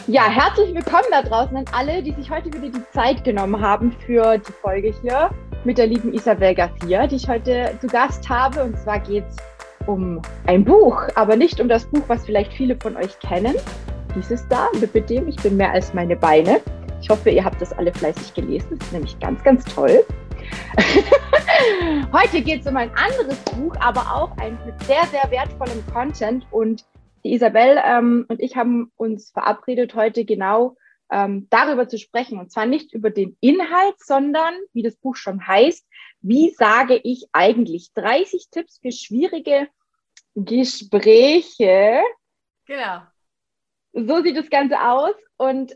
Ja, herzlich willkommen da draußen an alle, die sich heute wieder die Zeit genommen haben für die Folge hier mit der lieben Isabel Garcia, die ich heute zu Gast habe. Und zwar geht es um ein Buch, aber nicht um das Buch, was vielleicht viele von euch kennen. Dieses da, Lipidem, ich bin mehr als meine Beine. Ich hoffe, ihr habt das alle fleißig gelesen. Das ist nämlich ganz, ganz toll. Heute geht es um ein anderes Buch, aber auch eins mit sehr, sehr wertvollem Content. Und die Isabel und ich haben uns verabredet, heute genau darüber zu sprechen. Und zwar nicht über den Inhalt, sondern, wie das Buch schon heißt, wie sage ich eigentlich 30 Tipps für schwierige Gespräche. Genau. So sieht das Ganze aus. Und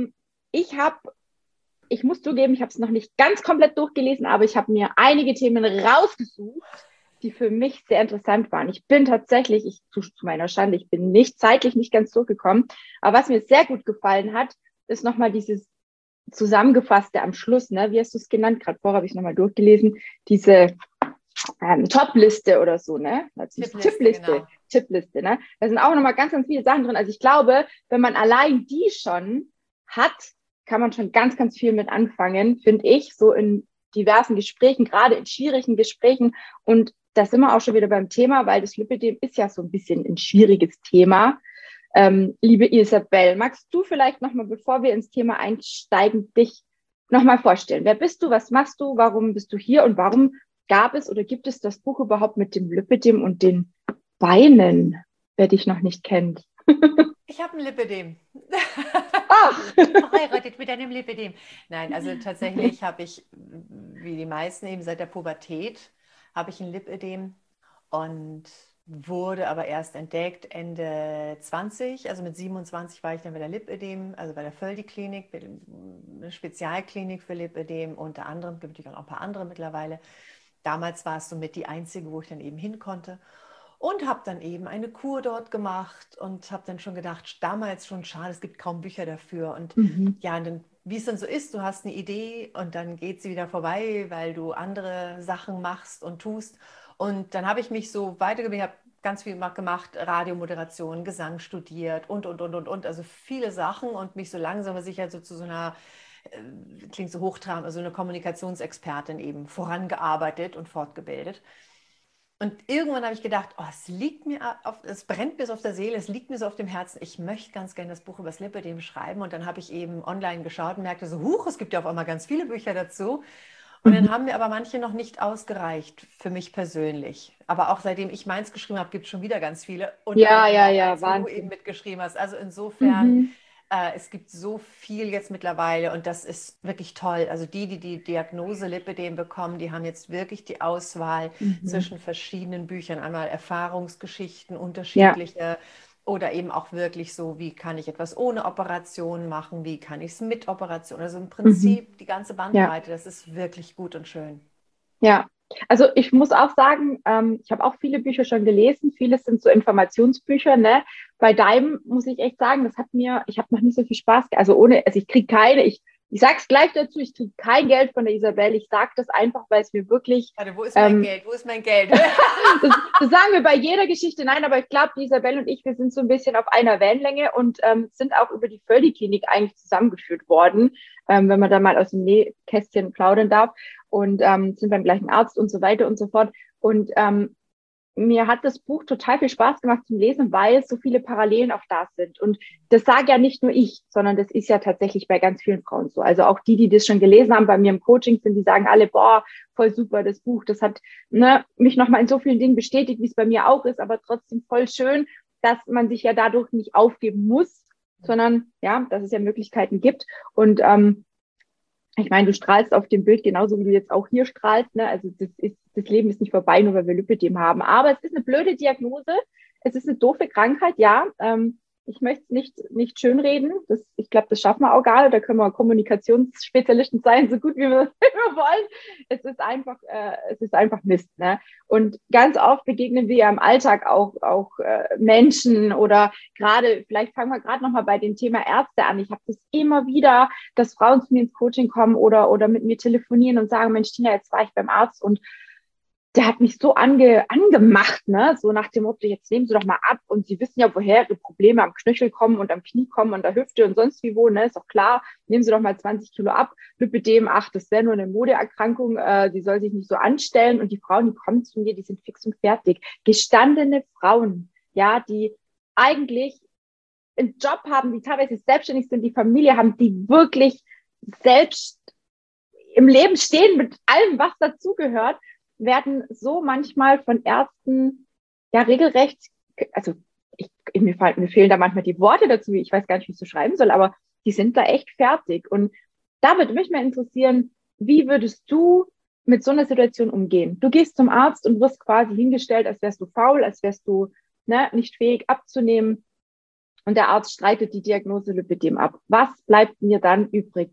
ich muss zugeben, ich habe es noch nicht ganz komplett durchgelesen, aber ich habe mir einige Themen rausgesucht, die für mich sehr interessant waren. Ich bin tatsächlich, zu meiner Schande, ich bin zeitlich nicht ganz durchgekommen. Aber was mir sehr gut gefallen hat, ist nochmal dieses Zusammengefasste am Schluss. Ne? Wie hast du es genannt? Gerade vorher habe ich nochmal durchgelesen. Diese Top-Liste oder so, ne? Tippliste, ne? Da sind auch nochmal ganz, ganz viele Sachen drin. Also ich glaube, wenn man allein die schon hat, kann man schon ganz, ganz viel mit anfangen, finde ich, so in diversen Gesprächen, gerade in schwierigen Gesprächen. Und da sind wir auch schon wieder beim Thema, weil das Lipidem ist ja so ein bisschen ein schwieriges Thema. Liebe Isabel, magst du vielleicht nochmal, bevor wir ins Thema einsteigen, dich nochmal vorstellen? Wer bist du, was machst du, warum bist du hier und warum gab es oder gibt es das Buch überhaupt mit dem Lipidem und den Beinen, wer dich noch nicht kennt? Ich habe ein Lipidem. Ach! Verheiratet mit einem Lipidem. Nein, also tatsächlich habe ich, wie die meisten eben seit der Pubertät, habe ich ein Lipidem und wurde aber erst entdeckt Ende 20, also mit 27 war ich dann bei der Lipidem, also bei der Völdi-Klinik, eine Spezialklinik für Lipidem, unter anderem, gibt es auch ein paar andere mittlerweile. Damals war es somit die einzige, wo ich dann eben hin konnte. Und habe dann eben eine Kur dort gemacht und habe dann schon gedacht, damals schon schade, es gibt kaum Bücher dafür. Und ja, und dann, wie es dann so ist, du hast eine Idee und dann geht sie wieder vorbei, weil du andere Sachen machst und tust. Und dann habe ich mich so weitergebildet, habe ganz viel gemacht, Radiomoderation, Gesang studiert und. Also viele Sachen und mich so langsam aber sicher so zu so einer, klingt so hochtrabend, also eine Kommunikationsexpertin eben vorangearbeitet und fortgebildet. Und irgendwann habe ich gedacht, oh, es brennt mir so auf der Seele, es liegt mir so auf dem Herzen. Ich möchte ganz gerne das Buch über das Lipidem schreiben. Und dann habe ich eben online geschaut und merkte so, huch, es gibt ja auf einmal ganz viele Bücher dazu. Und dann haben mir aber manche noch nicht ausgereicht für mich persönlich. Aber auch seitdem ich meins geschrieben habe, gibt es schon wieder ganz viele. Und Ja, eins, wo du Wahnsinn. eben mitgeschrieben hast. Also insofern, es gibt so viel jetzt mittlerweile und das ist wirklich toll. Also die Diagnose Lipidem bekommen, die haben jetzt wirklich die Auswahl zwischen verschiedenen Büchern. Einmal Erfahrungsgeschichten, Ja. unterschiedliche oder eben auch wirklich so, wie kann ich etwas ohne Operation machen, wie kann ich es mit Operation. Also im Prinzip die ganze Ja. Bandbreite, das ist wirklich gut und schön. Ja, also ich muss auch sagen, ich habe auch viele Bücher schon gelesen. Vieles sind so Informationsbücher, ne? Bei deinem muss ich echt sagen, ich habe noch nicht so viel Spaß, also ich kriege ich sage es gleich dazu, ich kriege kein Geld von der Isabel. Ich sage das einfach, weil es mir wirklich, Warte, wo ist mein Geld? Wo ist mein Geld? das sagen wir bei jeder Geschichte, nein, aber ich glaube, die Isabel und ich, wir sind so ein bisschen auf einer Wellenlänge und sind auch über die Völdi-Klinik eigentlich zusammengeführt worden, wenn man da mal aus dem Nähkästchen plaudern darf und sind beim gleichen Arzt und so weiter und so fort. Und mir hat das Buch total viel Spaß gemacht zum Lesen, weil so viele Parallelen auch da sind. Und das sage ja nicht nur ich, sondern das ist ja tatsächlich bei ganz vielen Frauen so. Also auch die das schon gelesen haben bei mir im Coaching sind, die sagen alle, boah, voll super, das Buch, das hat mich nochmal in so vielen Dingen bestätigt, wie es bei mir auch ist, aber trotzdem voll schön, dass man sich ja dadurch nicht aufgeben muss, sondern ja, dass es ja Möglichkeiten gibt. Und ich meine, du strahlst auf dem Bild genauso, wie du jetzt auch hier strahlst. Ne? Also das Leben ist nicht vorbei, nur weil wir Lipidem haben. Aber es ist eine blöde Diagnose. Es ist eine doofe Krankheit, ja. Ich möchte es nicht schönreden. Ich glaube, das schaffen wir auch gar nicht. Da können wir Kommunikationsspezialisten sein, so gut wie wir wollen. Es ist einfach Mist. Ne? Und ganz oft begegnen wir ja im Alltag auch Menschen oder gerade, vielleicht fangen wir gerade nochmal bei dem Thema Ärzte an. Ich habe das immer wieder, dass Frauen zu mir ins Coaching kommen oder mit mir telefonieren und sagen, Mensch, Tina, jetzt war ich beim Arzt und der hat mich so angemacht, ne? So nach dem Motto, jetzt nehmen Sie doch mal ab. Und Sie wissen ja, woher Ihre Probleme am Knöchel kommen und am Knie kommen und der Hüfte und sonst wie wo, ne? Ist doch klar. Nehmen Sie doch mal 20 Kilo ab. Lipödem, ach, das wäre nur eine Modeerkrankung. Die soll sich nicht so anstellen. Und die Frauen, die kommen zu mir, die sind fix und fertig. Gestandene Frauen, ja, die eigentlich einen Job haben, die teilweise selbstständig sind, die Familie haben, die wirklich selbst im Leben stehen mit allem, was dazugehört, werden so manchmal von Ärzten ja regelrecht, also mir fehlen da manchmal die Worte dazu, ich weiß gar nicht, wie ich so schreiben soll, aber die sind da echt fertig. Und da würde mich mal interessieren, wie würdest du mit so einer Situation umgehen? Du gehst zum Arzt und wirst quasi hingestellt, als wärst du faul, als wärst du nicht fähig abzunehmen. Und der Arzt streitet die Diagnose Lipödem ab. Was bleibt mir dann übrig?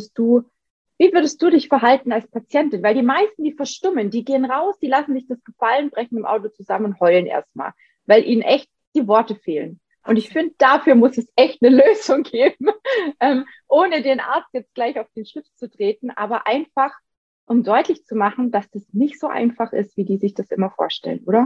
Wie würdest du dich verhalten als Patientin? Weil die meisten, die verstummen, die gehen raus, die lassen sich das gefallen, brechen im Auto zusammen und heulen erstmal, weil ihnen echt die Worte fehlen. Und ich finde, dafür muss es echt eine Lösung geben, ohne den Arzt jetzt gleich auf den Schlips zu treten, aber einfach, um deutlich zu machen, dass das nicht so einfach ist, wie die sich das immer vorstellen, oder?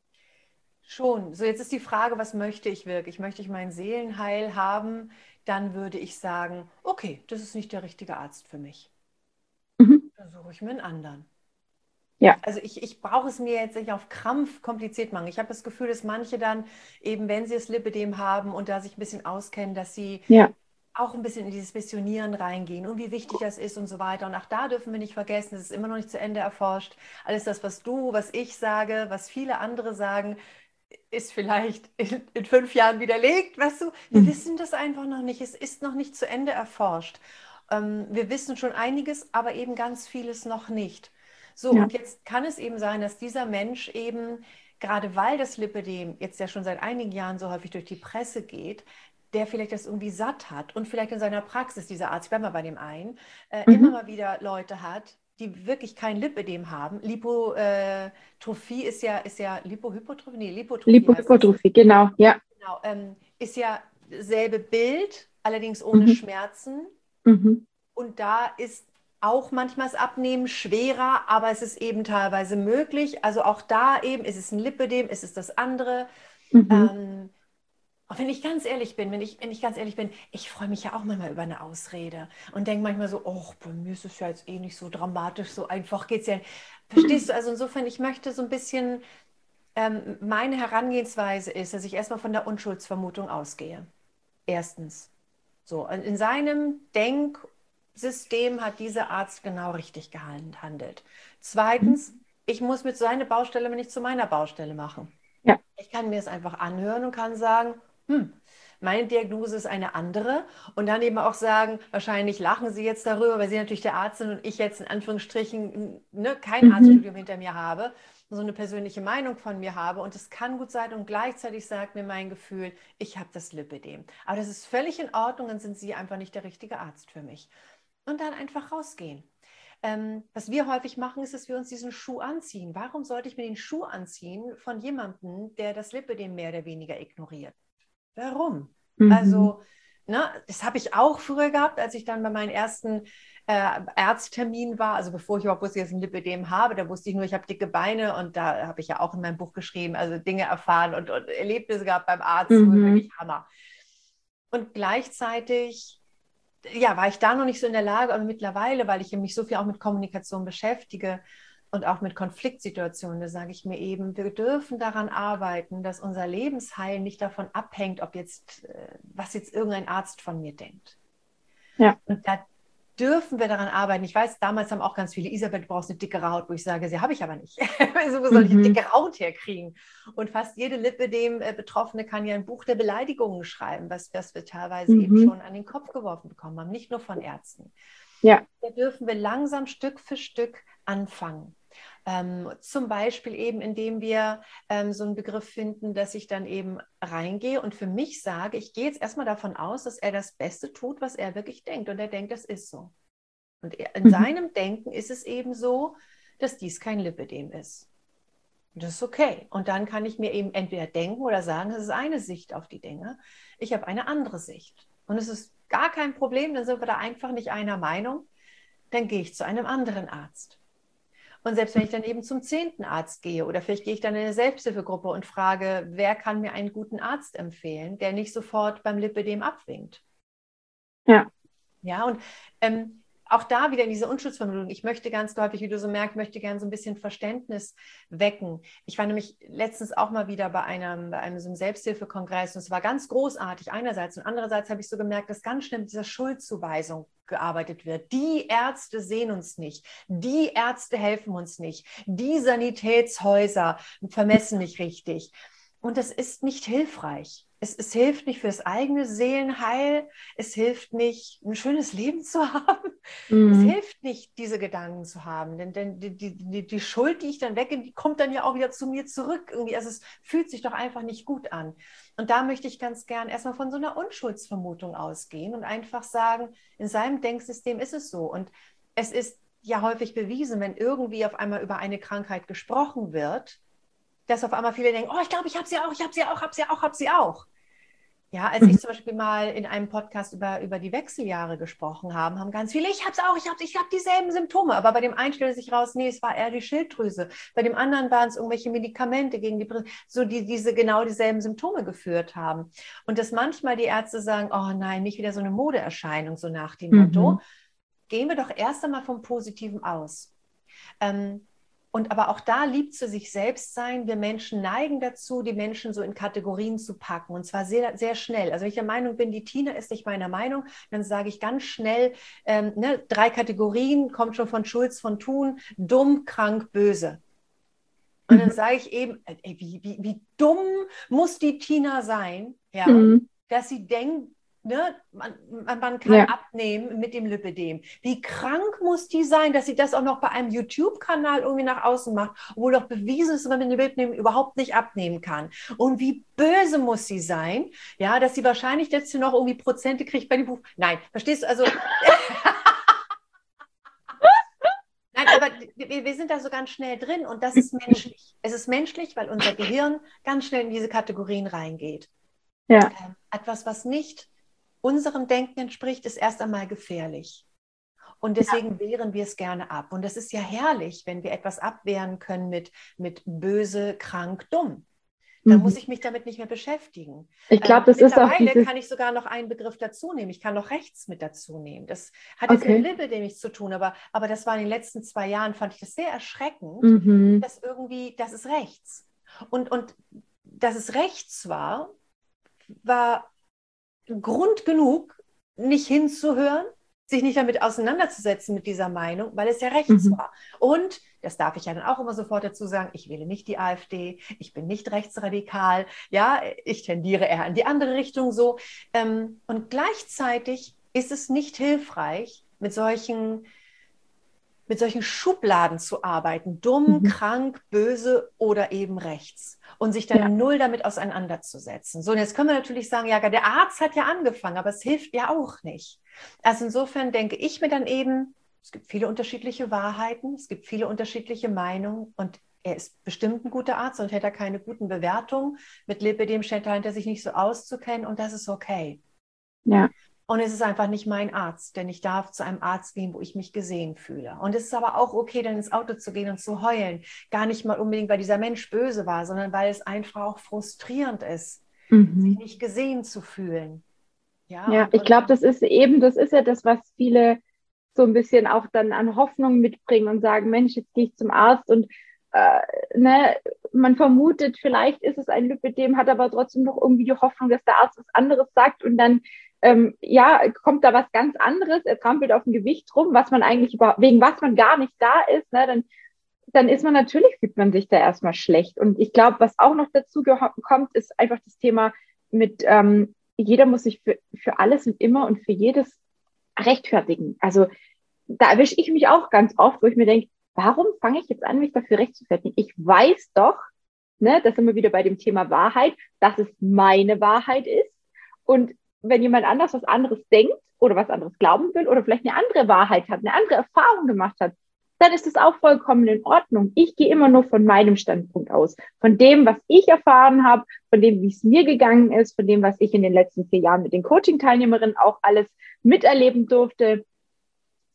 Schon. So, jetzt ist die Frage, was möchte ich wirklich? Möchte ich mein Seelenheil haben? Dann würde ich sagen, okay, das ist nicht der richtige Arzt für mich. Mhm. Dann suche ich mir einen anderen. Ja. Also ich brauche es mir jetzt nicht auf Krampf kompliziert machen. Ich habe das Gefühl, dass manche dann eben, wenn sie das Lipödem haben und da sich ein bisschen auskennen, dass sie Ja. auch ein bisschen in dieses Missionieren reingehen und wie wichtig das ist und so weiter. Und auch da dürfen wir nicht vergessen, es ist immer noch nicht zu Ende erforscht. Alles das, was du, was ich sage, was viele andere sagen, ist vielleicht in 5 Jahren widerlegt. Weißt du, wir Mhm. wissen das einfach noch nicht. Es ist noch nicht zu Ende erforscht. Wir wissen schon einiges, aber eben ganz vieles noch nicht. So, Ja. und jetzt kann es eben sein, dass dieser Mensch eben, gerade weil das Lipödem jetzt ja schon seit einigen Jahren so häufig durch die Presse geht, der vielleicht das irgendwie satt hat und vielleicht in seiner Praxis, dieser Arzt, ich bleibe mal bei dem einen, immer Mhm. mal wieder Leute hat, die wirklich kein Lipödem haben. Lipotrophie ist ja Lipohypotrophie, nee, Lipotrophie heißt das. Lipohypertrophie, genau, ja. Genau, ist ja selbe Bild, allerdings ohne Mhm. Schmerzen. Mhm. Und da ist auch manchmal das Abnehmen schwerer, aber es ist eben teilweise möglich. Also auch da eben, ist es ein Lipödem, ist es das andere. Mhm. Ähm, und wenn ich ganz ehrlich bin, wenn ich ganz ehrlich bin, ich freue mich ja auch manchmal über eine Ausrede und denke manchmal so, oh, bei mir ist es ja jetzt eh nicht so dramatisch, so einfach geht es ja. Verstehst du? Also insofern, ich möchte so ein bisschen, meine Herangehensweise ist, dass ich erstmal von der Unschuldsvermutung ausgehe. Erstens. So, in seinem Denksystem hat dieser Arzt genau richtig gehandelt. Zweitens, ich muss mit seiner Baustelle nicht zu meiner Baustelle machen. Ja. Ich kann mir es einfach anhören und kann sagen, hm, meine Diagnose ist eine andere und dann eben auch sagen, wahrscheinlich lachen Sie jetzt darüber, weil Sie natürlich der Arzt sind und ich jetzt in Anführungsstrichen kein Mhm. Arztstudium hinter mir habe, so eine persönliche Meinung von mir habe und es kann gut sein und gleichzeitig sagt mir mein Gefühl, ich habe das Lipödem. Aber das ist völlig in Ordnung, dann sind Sie einfach nicht der richtige Arzt für mich. Und dann einfach rausgehen. Was wir häufig machen, ist, dass wir uns diesen Schuh anziehen. Warum sollte ich mir den Schuh anziehen von jemandem, der das Lipödem mehr oder weniger ignoriert? Warum? Mhm. Also, ne, das habe ich auch früher gehabt, als ich dann bei meinen ersten Arzttermin war. Also bevor ich überhaupt wusste, dass ich ein Lipödem habe, da wusste ich nur, ich habe dicke Beine und da habe ich ja auch in meinem Buch geschrieben, also Dinge erfahren und Erlebnisse gehabt beim Arzt, wo Mhm. wirklich Hammer. Und gleichzeitig ja, war ich da noch nicht so in der Lage, aber mittlerweile, weil ich mich so viel auch mit Kommunikation beschäftige und auch mit Konfliktsituationen, da sage ich mir eben, wir dürfen daran arbeiten, dass unser Lebensheil nicht davon abhängt, ob jetzt, was jetzt irgendein Arzt von mir denkt. Ja. Und da dürfen wir daran arbeiten. Ich weiß, damals haben auch ganz viele, Isabel, du brauchst eine dickere Haut, wo ich sage, sie habe ich aber nicht. Also, wo soll ich eine Mhm. dicke Haut herkriegen? Und fast jede Lipödem-Betroffene kann ja ein Buch der Beleidigungen schreiben, was wir teilweise eben Mhm. schon an den Kopf geworfen bekommen haben, nicht nur von Ärzten. Ja. Da dürfen wir langsam Stück für Stück anfangen. Zum Beispiel eben, indem wir so einen Begriff finden, dass ich dann eben reingehe und für mich sage, ich gehe jetzt erstmal davon aus, dass er das Beste tut, was er wirklich denkt. Und er denkt, das ist so. Und in Mhm. seinem Denken ist es eben so, dass dies kein Lipödem ist. Und das ist okay. Und dann kann ich mir eben entweder denken oder sagen, das ist eine Sicht auf die Dinge. Ich habe eine andere Sicht. Und es ist gar kein Problem, dann sind wir da einfach nicht einer Meinung. Dann gehe ich zu einem anderen Arzt. Und selbst wenn ich dann eben zum 10. Arzt gehe oder vielleicht gehe ich dann in eine Selbsthilfegruppe und frage, wer kann mir einen guten Arzt empfehlen, der nicht sofort beim Lipödem abwinkt. Ja. Ja, und auch da wieder in diese Unschuldsvermutung. Ich möchte ganz häufig, wie du so merkst, möchte gerne so ein bisschen Verständnis wecken. Ich war nämlich letztens auch mal wieder bei einem so einem Selbsthilfekongress und es war ganz großartig einerseits und andererseits habe ich so gemerkt, dass ganz schnell mit dieser Schuldzuweisung gearbeitet wird. Die Ärzte sehen uns nicht. Die Ärzte helfen uns nicht. Die Sanitätshäuser vermessen nicht richtig. Und das ist nicht hilfreich. Es hilft nicht für das eigene Seelenheil. Es hilft nicht, ein schönes Leben zu haben. Es hilft nicht, diese Gedanken zu haben. Denn die Schuld, die ich dann weggehe, die kommt dann ja auch wieder zu mir zurück. Irgendwie. Also es fühlt sich doch einfach nicht gut an. Und da möchte ich ganz gern erstmal von so einer Unschuldsvermutung ausgehen und einfach sagen, in seinem Denksystem ist es so. Und es ist ja häufig bewiesen, wenn irgendwie auf einmal über eine Krankheit gesprochen wird, dass auf einmal viele denken, oh, ich glaube, ich habe sie auch, ich habe sie auch, habe sie auch, habe sie auch. Ja, als ich zum Beispiel mal in einem Podcast über die Wechseljahre gesprochen habe, haben ganz viele, ich habe es auch, ich habe dieselben Symptome. Aber bei dem einen stellte sich raus, nee, es war eher die Schilddrüse. Bei dem anderen waren es irgendwelche Medikamente gegen diese genau dieselben Symptome geführt haben. Und dass manchmal die Ärzte sagen, oh nein, nicht wieder so eine Modeerscheinung, so nach dem Motto. Gehen wir doch erst einmal vom Positiven aus. Und aber auch da lieb zu sich selbst sein. Wir Menschen neigen dazu, die Menschen so in Kategorien zu packen und zwar sehr, sehr schnell. Also wenn ich der Meinung bin, die Tina ist nicht meiner Meinung, dann sage ich ganz schnell, 3 Kategorien, kommt schon von Schulz von Thun, dumm, krank, böse. Und dann sage ich eben, wie dumm muss die Tina sein, ja, dass sie denkt, ne, man kann abnehmen mit dem Lipödem. Wie krank muss die sein, dass sie das auch noch bei einem YouTube-Kanal irgendwie nach außen macht, obwohl doch bewiesen ist, dass man mit dem Lipödem überhaupt nicht abnehmen kann. Und wie böse muss sie sein, ja, dass sie wahrscheinlich jetzt noch irgendwie Prozente kriegt bei dem Buch. Nein, verstehst du, also... Nein, aber wir sind da so ganz schnell drin und das ist menschlich. Es ist menschlich, weil unser Gehirn ganz schnell in diese Kategorien reingeht. Ja. Etwas, was nicht unserem Denken entspricht, ist erst einmal gefährlich. Und deswegen wehren wir es gerne ab. Und das ist ja herrlich, wenn wir etwas abwehren können mit böse, krank, dumm. Dann muss ich mich damit nicht mehr beschäftigen. Ich glaube, das ist auch mittlerweile kann ich sogar noch einen Begriff dazu nehmen. Ich kann noch rechts mit dazu nehmen. Das hat jetzt mit Lipödem nichts zu tun, aber das war in den letzten 2 Jahren, fand ich das sehr erschreckend, dass irgendwie, das ist rechts. Und dass es rechts war Grund genug, nicht hinzuhören, sich nicht damit auseinanderzusetzen mit dieser Meinung, weil es ja rechts war. Und, das darf ich ja dann auch immer sofort dazu sagen, ich wähle nicht die AfD, ich bin nicht rechtsradikal, ja, ich tendiere eher in die andere Richtung so. Und gleichzeitig ist es nicht hilfreich, mit solchen Schubladen zu arbeiten, dumm, krank, böse oder eben rechts und sich dann null damit auseinanderzusetzen. So, und jetzt können wir natürlich sagen, ja, der Arzt hat ja angefangen, aber es hilft ja auch nicht. Also insofern denke ich mir dann eben, es gibt viele unterschiedliche Wahrheiten, es gibt viele unterschiedliche Meinungen und er ist bestimmt ein guter Arzt und hätte er keine guten Bewertungen. Mit Lipödem scheint er sich nicht so auszukennen und das ist okay. Ja. Und es ist einfach nicht mein Arzt, denn ich darf zu einem Arzt gehen, wo ich mich gesehen fühle. Und es ist aber auch okay, dann ins Auto zu gehen und zu heulen. Gar nicht mal unbedingt, weil dieser Mensch böse war, sondern weil es einfach auch frustrierend ist, sich nicht gesehen zu fühlen. Ja, ich glaube, das ist ja das, was viele so ein bisschen auch dann an Hoffnung mitbringen und sagen, Mensch, jetzt gehe ich zum Arzt und man vermutet, vielleicht ist es ein Lipödem, hat aber trotzdem noch irgendwie die Hoffnung, dass der Arzt was anderes sagt und dann kommt da was ganz anderes, er trampelt auf dem Gewicht rum, was man eigentlich wegen was man gar nicht da ist, ne, dann ist man natürlich, fühlt man sich da erstmal schlecht. Und ich glaube, was auch noch dazu kommt, ist einfach das Thema mit, jeder muss sich für alles und immer und für jedes rechtfertigen. Also da erwische ich mich auch ganz oft, wo ich mir denke, warum fange ich jetzt an, mich dafür rechtfertigen? Ich weiß doch, ne, da sind wir wieder bei dem Thema Wahrheit, dass es meine Wahrheit ist. Und wenn jemand anders was anderes denkt oder was anderes glauben will oder vielleicht eine andere Wahrheit hat, eine andere Erfahrung gemacht hat, dann ist es auch vollkommen in Ordnung. Ich gehe immer nur von meinem Standpunkt aus, von dem, was ich erfahren habe, von dem, wie es mir gegangen ist, von dem, was ich in den letzten 4 Jahren mit den Coaching-Teilnehmerinnen auch alles miterleben durfte.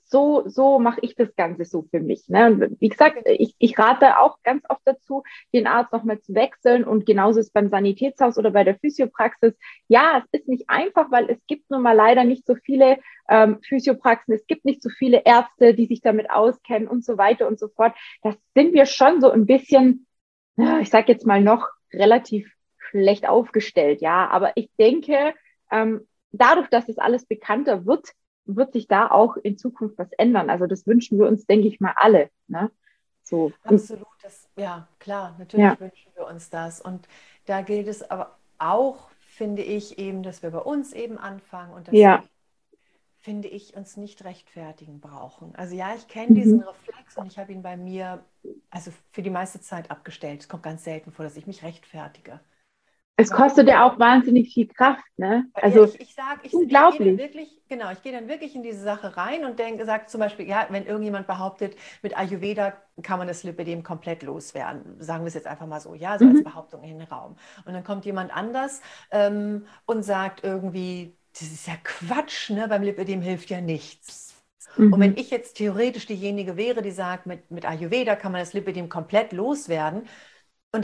so mache ich das Ganze so für mich. Ne? Und wie gesagt, ich rate auch ganz oft dazu, den Arzt nochmal zu wechseln. Und genauso ist es beim Sanitätshaus oder bei der Physiopraxis. Ja, es ist nicht einfach, weil es gibt nun mal leider nicht so viele Physiopraxen, es gibt nicht so viele Ärzte, die sich damit auskennen und so weiter und so fort. Das sind wir schon so ein bisschen, ja, ich sage jetzt mal noch relativ schlecht aufgestellt, ja. Aber ich denke, dadurch, dass es alles bekannter wird sich da auch in Zukunft was ändern. Also das wünschen wir uns, denke ich mal, alle. Ne? So. Absolut, ja klar, natürlich Ja, wünschen wir uns das. Und da gilt es aber auch, finde ich, eben, dass wir bei uns eben anfangen und dass wir, ja. finde ich, uns nicht rechtfertigen brauchen. Also ja, ich kenne diesen Mhm. Reflex und ich habe ihn bei mir, also für die meiste Zeit abgestellt. Es kommt ganz selten vor, dass ich mich rechtfertige. Es kostet Warum? ja auch wahnsinnig viel Kraft, ne? Ja, Also ich sage, ich gehe dann unglaublich. wirklich, genau, ich gehe dann wirklich in diese Sache rein und denke, sagt zum Beispiel, ja, wenn irgendjemand behauptet, mit Ayurveda kann man das Lipödem komplett loswerden, sagen wir es jetzt einfach mal so, ja, so als Mhm. Behauptung in den Raum. Und dann kommt jemand anders und sagt irgendwie, das ist ja Quatsch, ne? Beim Lipödem hilft ja nichts. Und wenn Mhm. ich jetzt theoretisch diejenige wäre, die sagt, mit Ayurveda kann man das Lipödem komplett loswerden, und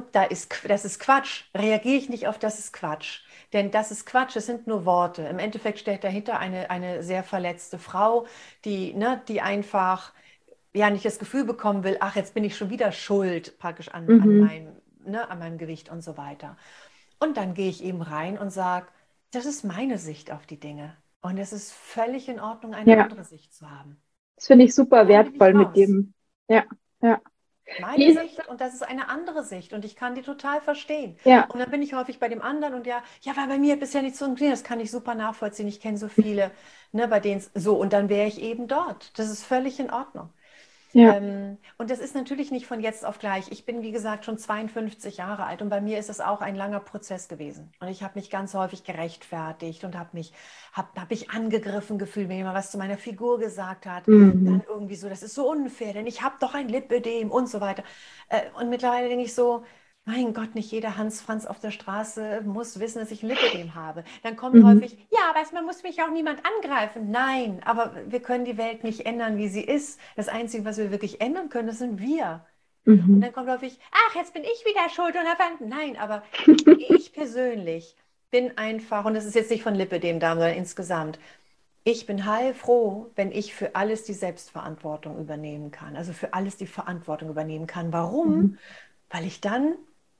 das ist Quatsch, reagiere ich nicht auf das ist Quatsch. Denn das ist Quatsch, es sind nur Worte. Im Endeffekt steht dahinter eine sehr verletzte Frau, die einfach ja nicht das Gefühl bekommen will, ach, jetzt bin ich schon wieder schuld praktisch Mhm. an meinem Gewicht und so weiter. Und dann gehe ich eben rein und sage, das ist meine Sicht auf die Dinge. Und es ist völlig in Ordnung, eine Ja, andere Sicht zu haben. das finde ich super Dann bin ich wertvoll mit raus. dem. Ja, ja. Meine Wie ist, Sicht und das ist eine andere Sicht und ich kann die total verstehen. ja. Und dann bin ich häufig bei dem anderen und ja, weil bei mir hat bisher nichts funktioniert, das kann ich super nachvollziehen. Ich kenne so viele, ne, bei denen es so und dann wäre ich eben dort. Das ist völlig in Ordnung. Ja. Und das ist natürlich nicht von jetzt auf gleich. Ich bin, wie gesagt, schon 52 Jahre alt und bei mir ist es auch ein langer Prozess gewesen. Und ich habe mich ganz häufig gerechtfertigt und hab mich angegriffen gefühlt, wenn jemand was zu meiner Figur gesagt hat. Dann Mhm. irgendwie so, das ist so unfair, denn ich habe doch ein Lipödem und so weiter. Und mittlerweile denke ich so, mein Gott, nicht jeder Hans Franz auf der Straße muss wissen, dass ich ein Lipödem habe. Dann kommt Mhm. häufig, ja, aber man muss mich auch niemand angreifen. Nein, aber wir können die Welt nicht ändern, wie sie ist. Das Einzige, was wir wirklich ändern können, das sind wir. Und Mhm. dann kommt häufig, ach, jetzt bin ich wieder schuld und nein, aber ich persönlich bin einfach, und das ist jetzt nicht von Lipödem da, sondern insgesamt, ich bin heilfroh, wenn ich für alles die Selbstverantwortung übernehmen kann. Also für alles die Verantwortung übernehmen kann. Warum? Mhm. Weil ich dann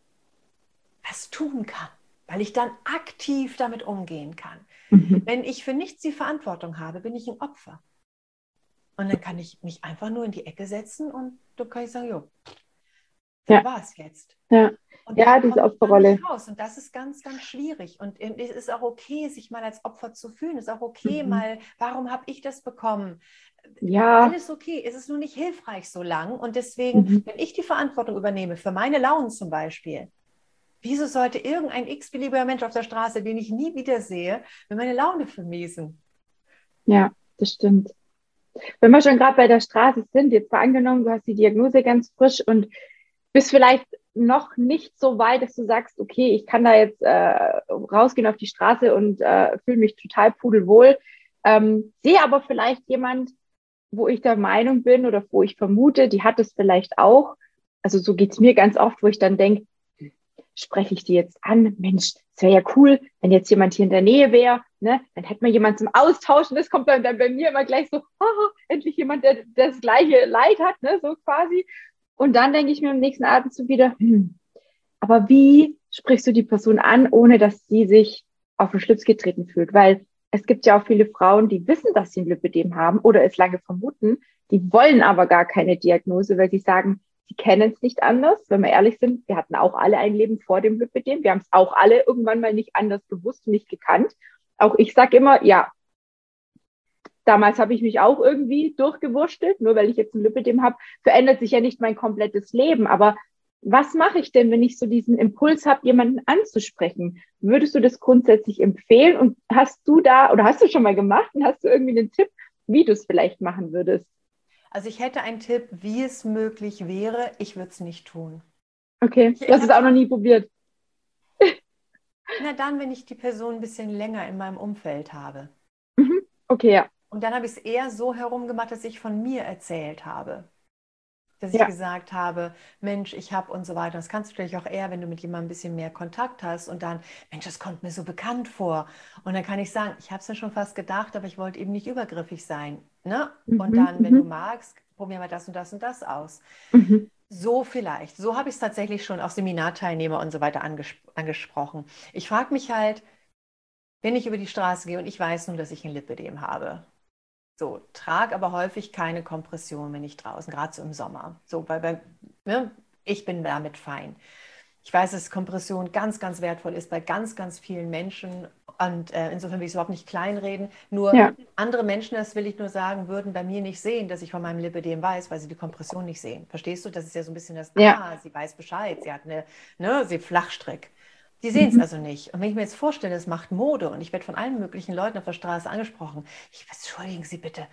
was tun kann, weil ich dann aktiv damit umgehen kann. Mhm. Wenn ich für nichts die Verantwortung habe, bin ich ein Opfer. Und dann kann ich mich einfach nur in die Ecke setzen und dann kann ich sagen, jo, wer Ja, war es jetzt? ja. Und da Ja, diese komme ich dann nicht Opferrolle. raus. Und das ist ganz, ganz schwierig. Und es ist auch okay, sich mal als Opfer zu fühlen. Es ist auch okay, Mhm. mal, warum habe ich das bekommen? Ja. Alles okay. Es ist nur nicht hilfreich so lang. Und deswegen, Mhm. wenn ich die Verantwortung übernehme, für meine Launen zum Beispiel, wieso sollte irgendein x-beliebiger Mensch auf der Straße, den ich nie wieder sehe, mir meine Laune vermiesen? Ja, das stimmt. Wenn wir schon gerade bei der Straße sind, jetzt mal angenommen, du hast die Diagnose ganz frisch und bist vielleicht noch nicht so weit, dass du sagst, okay, ich kann da jetzt rausgehen auf die Straße und fühle mich total pudelwohl. Sehe aber vielleicht jemand, wo ich der Meinung bin oder wo ich vermute, die hat es vielleicht auch. Also so geht's mir ganz oft, wo ich dann denke, spreche ich die jetzt an? Mensch, es wäre ja cool, wenn jetzt jemand hier in der Nähe wäre, ne? Dann hätten wir jemanden zum Austauschen. Das kommt dann bei mir immer gleich so, haha, endlich jemand, der das gleiche Leid hat, ne? So quasi. Und dann denke ich mir im nächsten Atemzug wieder, aber wie sprichst du die Person an, ohne dass sie sich auf den Schlips getreten fühlt? Weil es gibt ja auch viele Frauen, die wissen, dass sie ein Lipödem haben oder es lange vermuten, die wollen aber gar keine Diagnose, weil sie sagen, sie kennen es nicht anders. Wenn wir ehrlich sind, wir hatten auch alle ein Leben vor dem Lipödem. Wir haben es auch alle irgendwann mal nicht anders gewusst, nicht gekannt. Auch ich sage immer, ja, damals habe ich mich auch irgendwie durchgewurschtelt, nur weil ich jetzt ein Lipödem habe, verändert sich ja nicht mein komplettes Leben. Aber was mache ich denn, wenn ich so diesen Impuls habe, jemanden anzusprechen? Würdest du das grundsätzlich empfehlen? Und hast du da, oder hast du schon mal gemacht und hast du irgendwie einen Tipp, wie du es vielleicht machen würdest? Also ich hätte einen Tipp, wie es möglich wäre. Ich würde es nicht tun. Okay, du Ich hast es habe auch noch schon, nie probiert. na dann, wenn ich die Person ein bisschen länger in meinem Umfeld habe. Mhm. Okay, ja. Und dann habe ich es eher so herum gemacht, dass ich von mir erzählt habe. Dass ich Ja. gesagt habe, Mensch, ich habe und so weiter. Das kannst du vielleicht auch eher, wenn du mit jemandem ein bisschen mehr Kontakt hast und dann, Mensch, das kommt mir so bekannt vor. Und dann kann ich sagen, ich habe es mir schon fast gedacht, aber ich wollte eben nicht übergriffig sein. Ne? Und Mhm. dann, wenn du Mhm. magst, probieren wir das und das und das aus. Mhm. So vielleicht. So habe ich es tatsächlich schon auch Seminarteilnehmer und so weiter angesprochen. Ich frage mich halt, wenn ich über die Straße gehe und ich weiß nun, dass ich ein Lipödem habe. So, trage aber häufig keine Kompression, wenn ich draußen, gerade so im Sommer. So, ne, ich bin damit fein. Ich weiß, dass Kompression ganz, ganz wertvoll ist bei ganz, ganz vielen Menschen. Und insofern will ich es überhaupt nicht kleinreden. Nur Ja. andere Menschen, das will ich nur sagen, würden bei mir nicht sehen, dass ich von meinem Lipödem weiß, weil sie die Kompression nicht sehen. Verstehst du? Das ist ja so ein bisschen das, Ja. sie weiß Bescheid, sie hat ne, sie Flachstrick. Die sehen es Mhm. also nicht. Und wenn ich mir jetzt vorstelle, es macht Mode und ich werde von allen möglichen Leuten auf der Straße angesprochen, entschuldigen Sie bitte,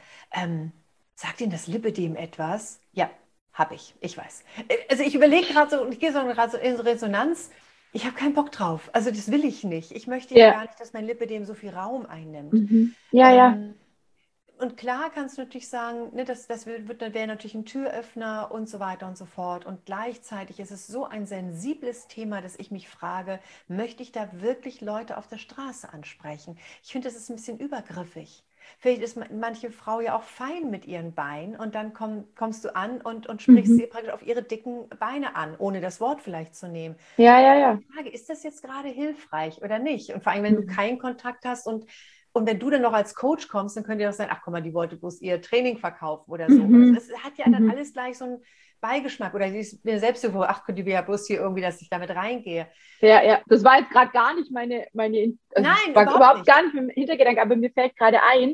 sagt Ihnen das Lipödem etwas? Ja, habe ich. Ich weiß. Also ich überlege gerade so, und ich gehe so gerade so in Resonanz. Ich habe keinen Bock drauf. Also das will ich nicht. Ich möchte ja Ja. gar nicht, dass mein Lipödem so viel Raum einnimmt. Mhm. Ja, ja. Ähm, und klar kannst du natürlich sagen, ne, wäre natürlich ein Türöffner und so weiter und so fort. Und gleichzeitig ist es so ein sensibles Thema, dass ich mich frage, möchte ich da wirklich Leute auf der Straße ansprechen? Ich finde, das ist ein bisschen übergriffig. Vielleicht ist manche Frau ja auch fein mit ihren Beinen und dann kommst du an und sprichst Mhm. sie praktisch auf ihre dicken Beine an, ohne das Wort vielleicht zu nehmen. Ja, ja, Und ja. die Frage, ist das jetzt gerade hilfreich oder nicht? Und vor allem, wenn du Mhm. keinen Kontakt hast und wenn du dann noch als Coach kommst, dann könnte ja auch sein, ach guck mal, die wollte bloß ihr Training verkaufen oder so. Also Mhm. es hat ja dann Mhm. alles gleich so einen Beigeschmack oder die ist mir selbst so, ach, die will ja bloß hier irgendwie, dass ich damit reingehe. Ja, ja. Das war jetzt gerade gar nicht also das Nein, war überhaupt überhaupt nicht. gar nicht im Hintergedanken, aber mir fällt gerade ein,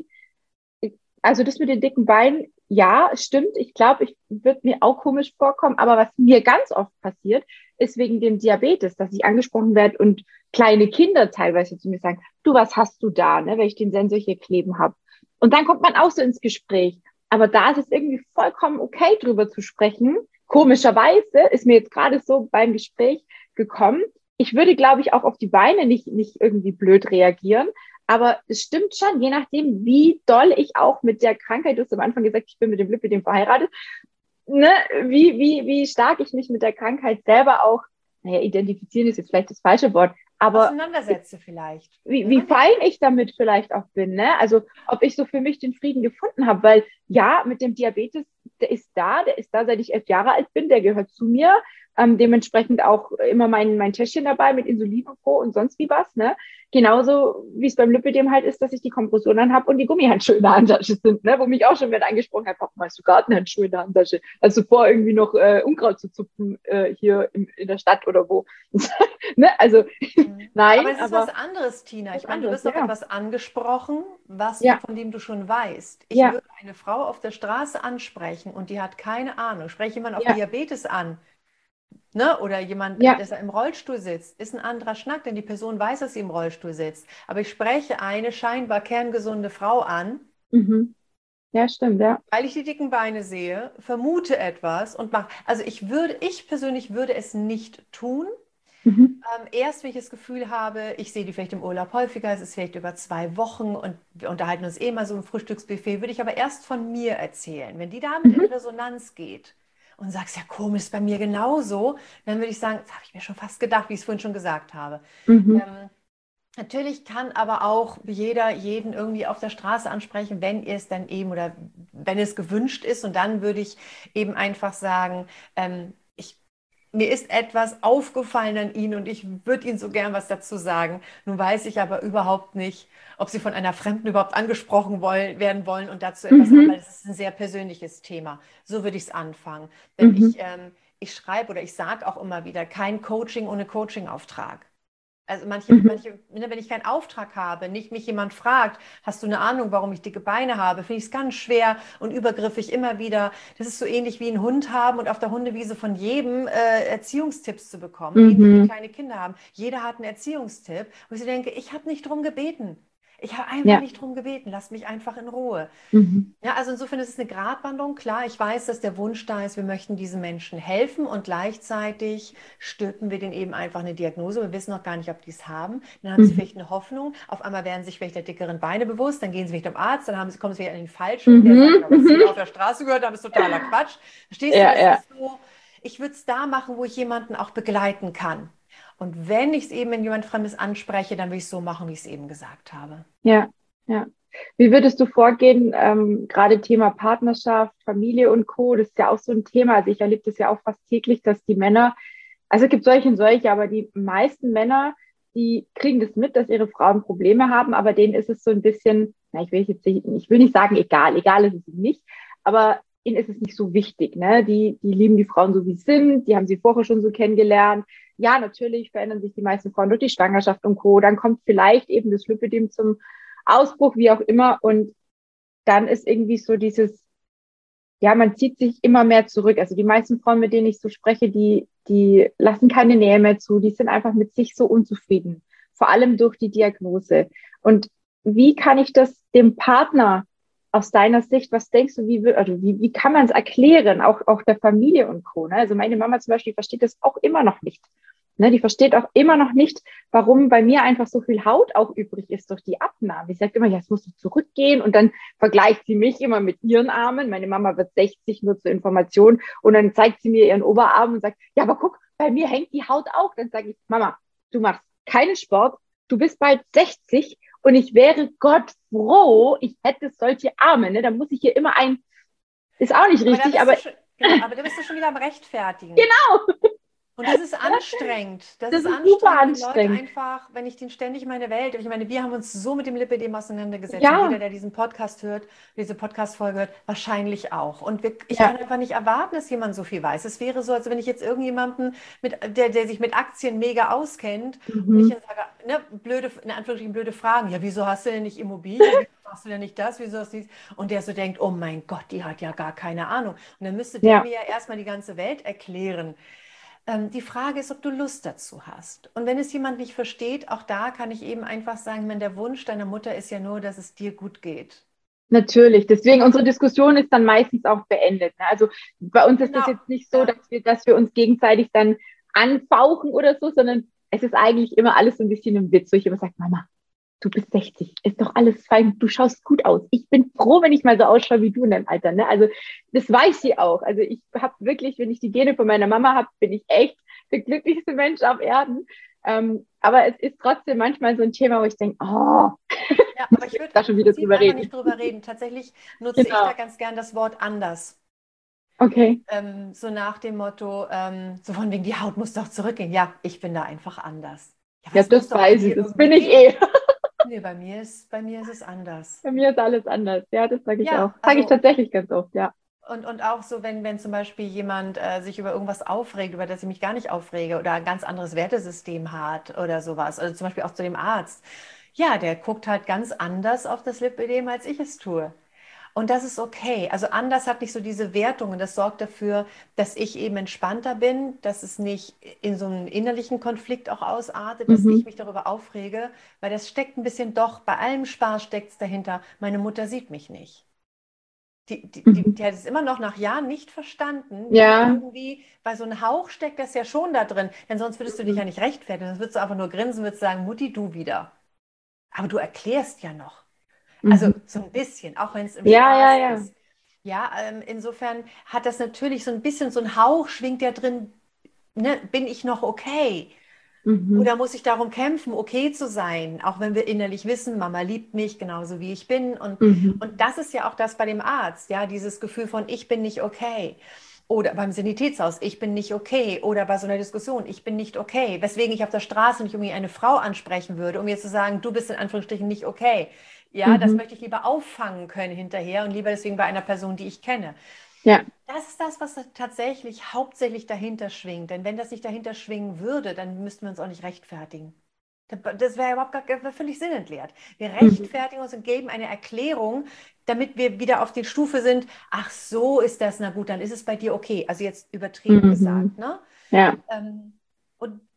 also das mit den dicken Beinen, ja, stimmt. Ich glaube, ich würde mir auch komisch vorkommen. Aber was mir ganz oft passiert, ist wegen dem Diabetes, dass ich angesprochen werde und kleine Kinder teilweise zu mir sagen, du, was hast du da, ne, weil ich den Sensor hier kleben habe. Und dann kommt man auch so ins Gespräch. Aber da ist es irgendwie vollkommen okay, drüber zu sprechen. Komischerweise ist mir jetzt gerade so beim Gespräch gekommen. Ich würde, glaube ich, auch auf die Beine nicht irgendwie blöd reagieren. Aber es stimmt schon, je nachdem, wie doll ich auch mit der Krankheit, du hast am Anfang gesagt, ich bin mit dem Lipidem verheiratet, ne, wie stark ich mich mit der Krankheit selber auch, naja, identifizieren ist jetzt vielleicht das falsche Wort, aber Auseinandersetze vielleicht. wie Ne? fein ich damit vielleicht auch bin, ne? Also ob ich so für mich den Frieden gefunden habe, weil ja, mit dem Diabetes, der ist da, seit ich 11 Jahre alt bin, der gehört zu mir. Dementsprechend auch immer mein Täschchen dabei mit Insulin und Co. und sonst wie was, ne? Genauso wie es beim Lipödem halt ist, dass ich die Kompression an habe und die Gummihandschuhe in der Handtasche sind, ne? Wo mich auch schon mit angesprochen hat, warum hast du Gartenhandschuhe in der Handtasche? Also vor irgendwie noch Unkraut zu zupfen hier in der Stadt oder wo. Ne? Also Aber nein, es ist was aber anderes, Tina. was Ich meine, du anderes, bist auf ja. etwas angesprochen, Ja, von dem du schon weißt. Ich ja, würde eine Frau auf der Straße ansprechen und die hat keine Ahnung. Spreche jemand auf ja, Diabetes an, ne? Oder jemand, ja. dass er im Rollstuhl sitzt, ist ein anderer Schnack, denn die Person weiß, dass sie im Rollstuhl sitzt. Aber ich spreche eine scheinbar kerngesunde Frau an, Mhm. Ja, stimmt, ja. weil ich die dicken Beine sehe, vermute etwas und mache. Also ich persönlich würde es nicht tun. Mhm. Erst, wenn ich das Gefühl habe, ich sehe die vielleicht im Urlaub häufiger, es ist vielleicht über 2 Wochen und wir unterhalten uns eh mal so im Frühstücksbuffet, würde ich aber erst von mir erzählen. Wenn die damit in Mhm. Resonanz geht und sagst, ja komisch, ist bei mir genauso, dann würde ich sagen, das habe ich mir schon fast gedacht, wie ich es vorhin schon gesagt habe. Mhm. Ähm, Natürlich kann aber auch jeder jeden irgendwie auf der Straße ansprechen, wenn es dann eben oder wenn es gewünscht ist. Und dann würde ich eben einfach sagen, mir ist etwas aufgefallen an Ihnen und ich würde Ihnen so gern was dazu sagen. Nun weiß ich aber überhaupt nicht, ob Sie von einer Fremden überhaupt werden wollen und dazu etwas haben, weil Mhm. es ist ein sehr persönliches Thema. So würde ich es anfangen. Denn Mhm. ich schreibe oder ich sage auch immer wieder, kein Coaching ohne Coachingauftrag. Also Mhm. ne, wenn ich keinen Auftrag habe, nicht mich jemand fragt, hast du eine Ahnung, warum ich dicke Beine habe, finde ich es ganz schwer und übergriffig immer wieder. Das ist so ähnlich wie einen Hund haben und auf der Hundewiese von jedem Erziehungstipps zu bekommen, ähnlich wie Mhm. kleine Kinder haben. Jeder hat einen Erziehungstipp, wo ich so denke, ich habe nicht drum gebeten. Ich habe einfach Ja. nicht drum gebeten, lass mich einfach in Ruhe. Mhm. Ja, also insofern ist es eine Gratwanderung. Klar, ich weiß, dass der Wunsch da ist, wir möchten diesen Menschen helfen und gleichzeitig stülpen wir denen eben einfach eine Diagnose. Wir wissen noch gar nicht, ob die es haben. Dann haben sie Mhm. vielleicht eine Hoffnung. Auf einmal werden sie sich vielleicht der dickeren Beine bewusst. Dann gehen sie vielleicht zum Arzt. Dann kommen sie wieder an den Falschen. Der sagt, Mhm. ja, was sie Mhm. da auf der Straße gehört haben, ist totaler Quatsch. Verstehst du, Ja, das ja, ist so, ich würde es da machen, wo ich jemanden auch begleiten kann. Und wenn ich es eben in jemand Fremdes anspreche, dann will ich es so machen, wie ich es eben gesagt habe. ja, ja. Wie würdest du vorgehen, gerade Thema Partnerschaft, Familie und Co., das ist ja auch so ein Thema. Also ich erlebe das ja auch fast täglich, dass die Männer, also es gibt solche und solche, aber die meisten Männer, die kriegen das mit, dass ihre Frauen Probleme haben, aber denen ist es so ein bisschen, na, ich will nicht sagen egal, egal ist es ihnen nicht, aber ihnen ist es nicht so wichtig, ne? Die lieben die Frauen so, wie sie sind, die haben sie vorher schon so kennengelernt. Ja, natürlich verändern sich die meisten Frauen durch die Schwangerschaft und Co. Dann kommt vielleicht eben das Lipödem zum Ausbruch, wie auch immer. Und dann ist irgendwie so dieses, ja, man zieht sich immer mehr zurück. Also die meisten Frauen, mit denen ich so spreche, die lassen keine Nähe mehr zu. Die sind einfach mit sich so unzufrieden. Vor allem durch die Diagnose. Und wie kann ich das dem Partner aus deiner Sicht, was denkst du, wie kann man es erklären, auch der Familie und Co. Ne? Also meine Mama zum Beispiel versteht das auch immer noch nicht. Ne, die versteht auch immer noch nicht, warum bei mir einfach so viel Haut auch übrig ist durch die Abnahme. Sie sagt immer, ja, es muss zurückgehen und dann vergleicht sie mich immer mit ihren Armen. Meine Mama wird 60, nur zur Information, und dann zeigt sie mir ihren Oberarm und sagt, ja, aber guck, bei mir hängt die Haut auch. Dann sage ich, Mama, du machst keinen Sport, du bist bald 60 und ich wäre Gott froh, ich hätte solche Arme. Ne? Da muss ich hier immer ist auch nicht Aber da richtig, bist aber du schon, genau, aber da bist du schon wieder am Rechtfertigen. genau, Und das ist anstrengend. Das das ist ist super anstrengend, wenn Leute anstrengend. einfach, wenn ich denen ständig meine Welt, ich meine, wir haben uns so mit dem Lipidem auseinandergesetzt und jeder, Ja, der diesen Podcast hört, diese Podcast-Folge hört, wahrscheinlich auch. Und ich kann ja. einfach nicht erwarten, dass jemand so viel weiß. Es wäre so, als wenn ich jetzt irgendjemanden, der sich mit Aktien mega auskennt und ich Mhm. dann sage, ne, blöde, in Anführungsstrichen blöde Fragen. Ja, wieso hast du denn nicht Immobilien? Wieso machst du denn nicht das? Wieso hast du dies? Und der so denkt, oh mein Gott, die hat ja gar keine Ahnung. Und dann müsste der Ja, mir ja erstmal die ganze Welt erklären. Die Frage ist, ob du Lust dazu hast. Und wenn es jemand nicht versteht, auch da kann ich eben einfach sagen, wenn der Wunsch deiner Mutter ist ja nur, dass es dir gut geht. natürlich. Deswegen, unsere Diskussion ist dann meistens auch beendet. Ne? Also bei uns ist das Genau, jetzt nicht so, ja. dass wir uns gegenseitig dann anfauchen oder so, sondern es ist eigentlich immer alles so ein bisschen im Witz, wo ich immer sage, Mama, du bist 60, ist doch alles fein, du schaust gut aus. Ich bin froh, wenn ich mal so ausschaue wie du in deinem Alter. Ne? Also das weiß sie auch. Also ich habe wirklich, wenn ich die Gene von meiner Mama habe, bin ich echt der glücklichste Mensch auf Erden. Aber es ist trotzdem manchmal so ein Thema, wo ich denke, oh, Ja, muss aber ich ich jetzt würde da im schon wieder Prinzip drüber einfach reden. nicht drüber reden. Tatsächlich nutze ich da Genau. ganz gern das Wort anders. Okay. So nach dem Motto, so von wegen, die Haut muss doch zurückgehen. Ja, ich bin da einfach anders. Ja, Ja, was muss das doch bei weiß ich, dir das irgendwie bin ich gehen? eh. Nee, bei mir ist es anders. Bei mir ist alles anders. Ja, das sage ich auch. Ja, Sage ich also tatsächlich ganz oft, ja. und auch so, wenn zum Beispiel jemand sich über irgendwas aufregt, über das ich mich gar nicht aufrege oder ein ganz anderes Wertesystem hat oder sowas, also zum Beispiel auch zu dem Arzt. Ja, der guckt halt ganz anders auf das Lipödem, als ich es tue. Und das ist okay. Also anders hat nicht so diese Wertungen. Das sorgt dafür, dass ich eben entspannter bin, dass es nicht in so einen innerlichen Konflikt auch ausartet, dass ich Mhm. mich darüber aufrege, weil das steckt ein bisschen doch, bei allem Spaß steckt es dahinter. Meine Mutter sieht mich nicht. Die Mhm. hat es immer noch nach Jahren nicht verstanden, wie Ja. irgendwie, weil so ein Hauch steckt das ja schon da drin. Denn sonst würdest du dich Mhm. ja nicht rechtfertigen. Sonst würdest du einfach nur grinsen, würdest sagen, Mutti, du wieder. Aber du erklärst ja noch. Also Mhm. so ein bisschen, auch wenn es im Ja, ja, Spaß ja. ist. Ja, insofern hat das natürlich so ein bisschen so ein Hauch, schwingt ja drin, ne, bin ich noch okay? Mhm. Oder muss ich darum kämpfen, okay zu sein, auch wenn wir innerlich wissen, Mama liebt mich genauso wie ich bin. Mhm. Und das ist ja auch das bei dem Arzt, ja, dieses Gefühl von, ich bin nicht okay. Oder beim Sanitätshaus, ich bin nicht okay. Oder bei so einer Diskussion, ich bin nicht okay. Weswegen ich auf der Straße nicht irgendwie eine Frau ansprechen würde, um ihr zu sagen, du bist in Anführungsstrichen nicht okay. Ja, das Mhm. möchte ich lieber auffangen können hinterher und lieber deswegen bei einer Person, die ich kenne. Ja. Das ist das, was tatsächlich hauptsächlich dahinter schwingt. Denn wenn das nicht dahinter schwingen würde, dann müssten wir uns auch nicht rechtfertigen. Das wäre überhaupt wär völlig sinnentleert. Wir Mhm. rechtfertigen uns und geben eine Erklärung, damit wir wieder auf die Stufe sind. Ach, so ist das, na gut, dann ist es bei dir okay. Also jetzt übertrieben Mhm. gesagt, ne? Ja. Und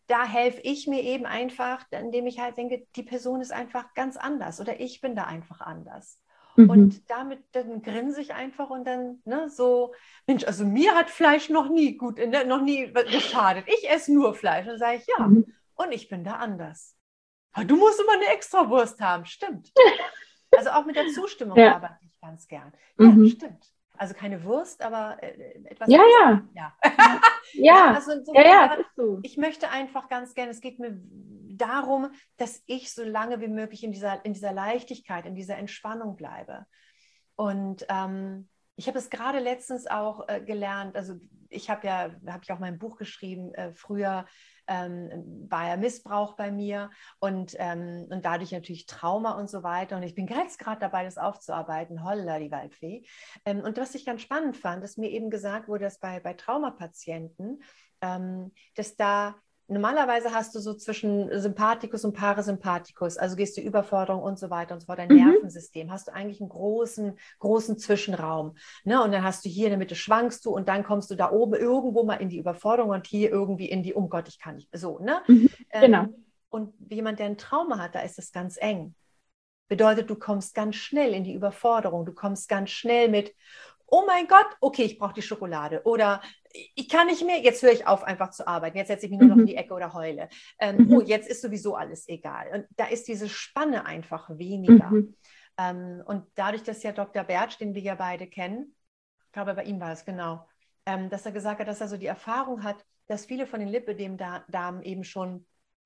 da helfe ich mir eben einfach, indem ich halt denke, die Person ist einfach ganz anders oder ich bin da einfach anders. Und damit dann grinse ich einfach und dann so, Mensch, also mir hat Fleisch noch nie geschadet. Ich esse nur Fleisch. Und dann sage ich, ja, und ich bin da anders. Aber du musst immer eine Extrawurst haben. Stimmt. Also auch mit der Zustimmung arbeite ich ganz gern. Ja, stimmt. Also keine Wurst, aber etwas. Ja, anderes. ja. Ja. Ja, also das ist so. Ich möchte einfach ganz gerne, es geht mir darum, dass ich so lange wie möglich in dieser Leichtigkeit, in dieser Entspannung bleibe. Und ich habe es gerade letztens auch gelernt, also habe ich auch mein Buch geschrieben, früher war ja Missbrauch bei mir und dadurch natürlich Trauma und so weiter. Und ich bin jetzt gerade dabei, das aufzuarbeiten, holla die Waldfee. Und was ich ganz spannend fand, dass mir eben gesagt wurde, dass bei Traumapatienten, dass da normalerweise hast du so zwischen Sympathikus und Parasympathikus, also gehst du Überforderung und so weiter und so fort, dein Nervensystem, hast du eigentlich einen großen Zwischenraum. Ne? Und dann hast du hier in der Mitte schwankst du und dann kommst du da oben irgendwo mal in die Überforderung und hier irgendwie in die, Gott, ich kann nicht, so. Ne? Genau. Und jemand, der ein Trauma hat, da ist das ganz eng. Bedeutet, du kommst ganz schnell in die Überforderung, du kommst ganz schnell mit, oh mein Gott, okay, ich brauche die Schokolade oder ich kann nicht mehr, jetzt höre ich auf, einfach zu arbeiten, jetzt setze ich mich nur noch in die Ecke oder heule. Oh, jetzt ist sowieso alles egal. Und da ist diese Spanne einfach weniger. Und dadurch, dass ja Dr. Bertsch, den wir ja beide kennen, ich glaube, bei ihm war es genau, dass er gesagt hat, dass er so die Erfahrung hat, dass viele von den Lipödem-Damen eben schon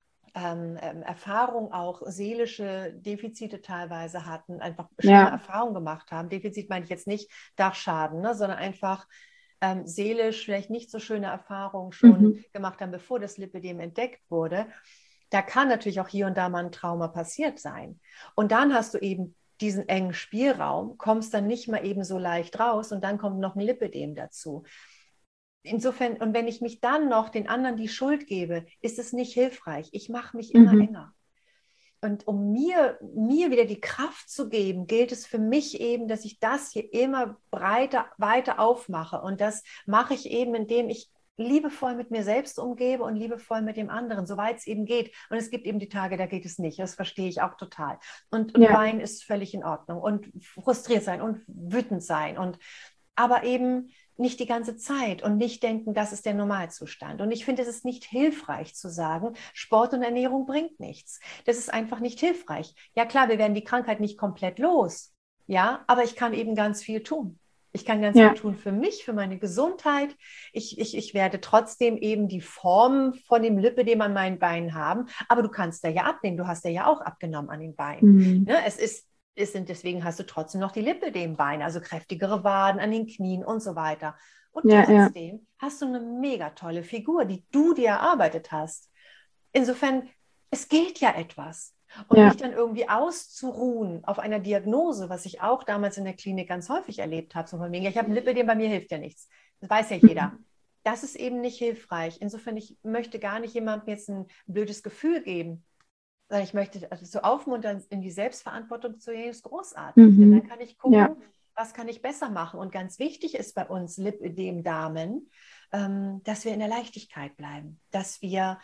Erfahrung, auch seelische Defizite teilweise hatten, einfach schlimme Erfahrungen gemacht haben. Defizit meine ich jetzt nicht Dachschaden, ne, sondern einfach seelisch vielleicht nicht so schöne Erfahrungen schon gemacht haben, bevor das Lipödem entdeckt wurde. Da kann natürlich auch hier und da mal ein Trauma passiert sein. Und dann hast du eben diesen engen Spielraum, kommst dann nicht mal eben so leicht raus und dann kommt noch ein Lipödem dazu. Insofern, und wenn ich mich dann noch den anderen die Schuld gebe, ist es nicht hilfreich. Ich mache mich immer enger. Und um mir wieder die Kraft zu geben, gilt es für mich eben, dass ich das hier immer weiter aufmache. Und das mache ich eben, indem ich liebevoll mit mir selbst umgebe und liebevoll mit dem anderen, soweit es eben geht. Und es gibt eben die Tage, da geht es nicht. Das verstehe ich auch total. Und Weinen ist völlig in Ordnung. Und frustriert sein und wütend sein. Aber eben nicht die ganze Zeit und nicht denken, das ist der Normalzustand. Und ich finde, es ist nicht hilfreich zu sagen, Sport und Ernährung bringt nichts. Das ist einfach nicht hilfreich. Ja klar, wir werden die Krankheit nicht komplett los, ja, aber ich kann eben ganz viel tun. Ich kann ganz viel tun für mich, für meine Gesundheit. Ich werde trotzdem eben die Form von dem Lipödem an meinen Beinen haben, aber du kannst da ja abnehmen. Du hast ja auch abgenommen an den Beinen. Ne? Deswegen hast du trotzdem noch die Lipödembeine, also kräftigere Waden an den Knien und so weiter. Und trotzdem hast du eine mega tolle Figur, die du dir erarbeitet hast. Insofern, es geht ja etwas. Und mich dann irgendwie auszuruhen auf einer Diagnose, was ich auch damals in der Klinik ganz häufig erlebt habe, so von wegen, ich habe ein Lipödem, bei mir hilft ja nichts. Das weiß ja jeder. Das ist eben nicht hilfreich. Insofern, ich möchte gar nicht jemandem jetzt ein blödes Gefühl geben. Ich möchte also so aufmuntern, in die Selbstverantwortung zu gehen, ist großartig. Denn dann kann ich gucken, was kann ich besser machen. Und ganz wichtig ist bei uns Lipödem-Damen, dass wir in der Leichtigkeit bleiben. Dass wir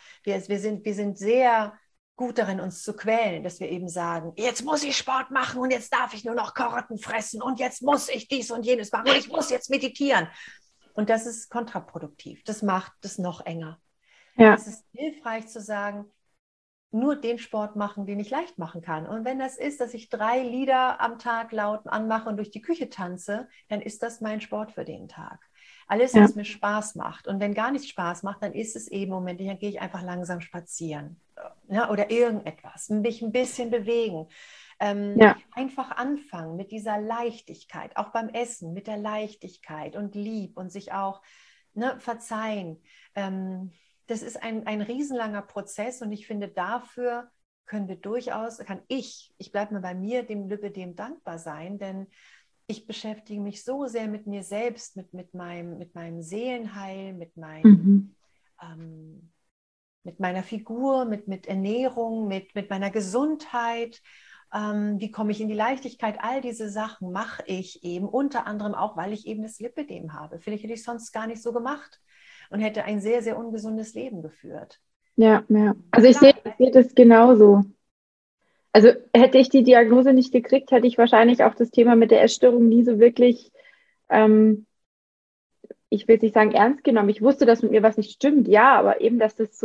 sind sehr gut darin, uns zu quälen, dass wir eben sagen, jetzt muss ich Sport machen und jetzt darf ich nur noch Karotten fressen und jetzt muss ich dies und jenes machen und ich muss jetzt meditieren. Und das ist kontraproduktiv. Das macht es noch enger. Es ist hilfreich zu sagen, nur den Sport machen, den ich leicht machen kann. Und wenn das ist, dass ich 3 Lieder am Tag laut anmache und durch die Küche tanze, dann ist das mein Sport für den Tag. Alles, was mir Spaß macht. Und wenn gar nichts Spaß macht, dann ist es eben, dann gehe ich einfach langsam spazieren. Ja, oder irgendetwas. Mich ein bisschen bewegen. Einfach anfangen mit dieser Leichtigkeit, auch beim Essen, mit der Leichtigkeit und lieb und sich auch verzeihen. Das ist ein riesenlanger Prozess und ich finde, dafür können wir durchaus, ich bleibe mal bei mir, dem Lipödem dankbar sein, denn ich beschäftige mich so sehr mit mir selbst, mit meinem Seelenheil, mit meiner Figur, mit Ernährung, mit meiner Gesundheit. Wie komme ich in die Leichtigkeit? All diese Sachen mache ich eben, unter anderem auch, weil ich eben das Lipödem habe. Vielleicht hätte ich sonst gar nicht so gemacht und hätte ein sehr, sehr ungesundes Leben geführt. Ja, ja. Also ich sehe das genauso. Also hätte ich die Diagnose nicht gekriegt, hätte ich wahrscheinlich auch das Thema mit der Essstörung nie so wirklich, ähm, ich will jetzt nicht sagen ernst genommen. Ich wusste, dass mit mir was nicht stimmt, ja, aber eben, dass das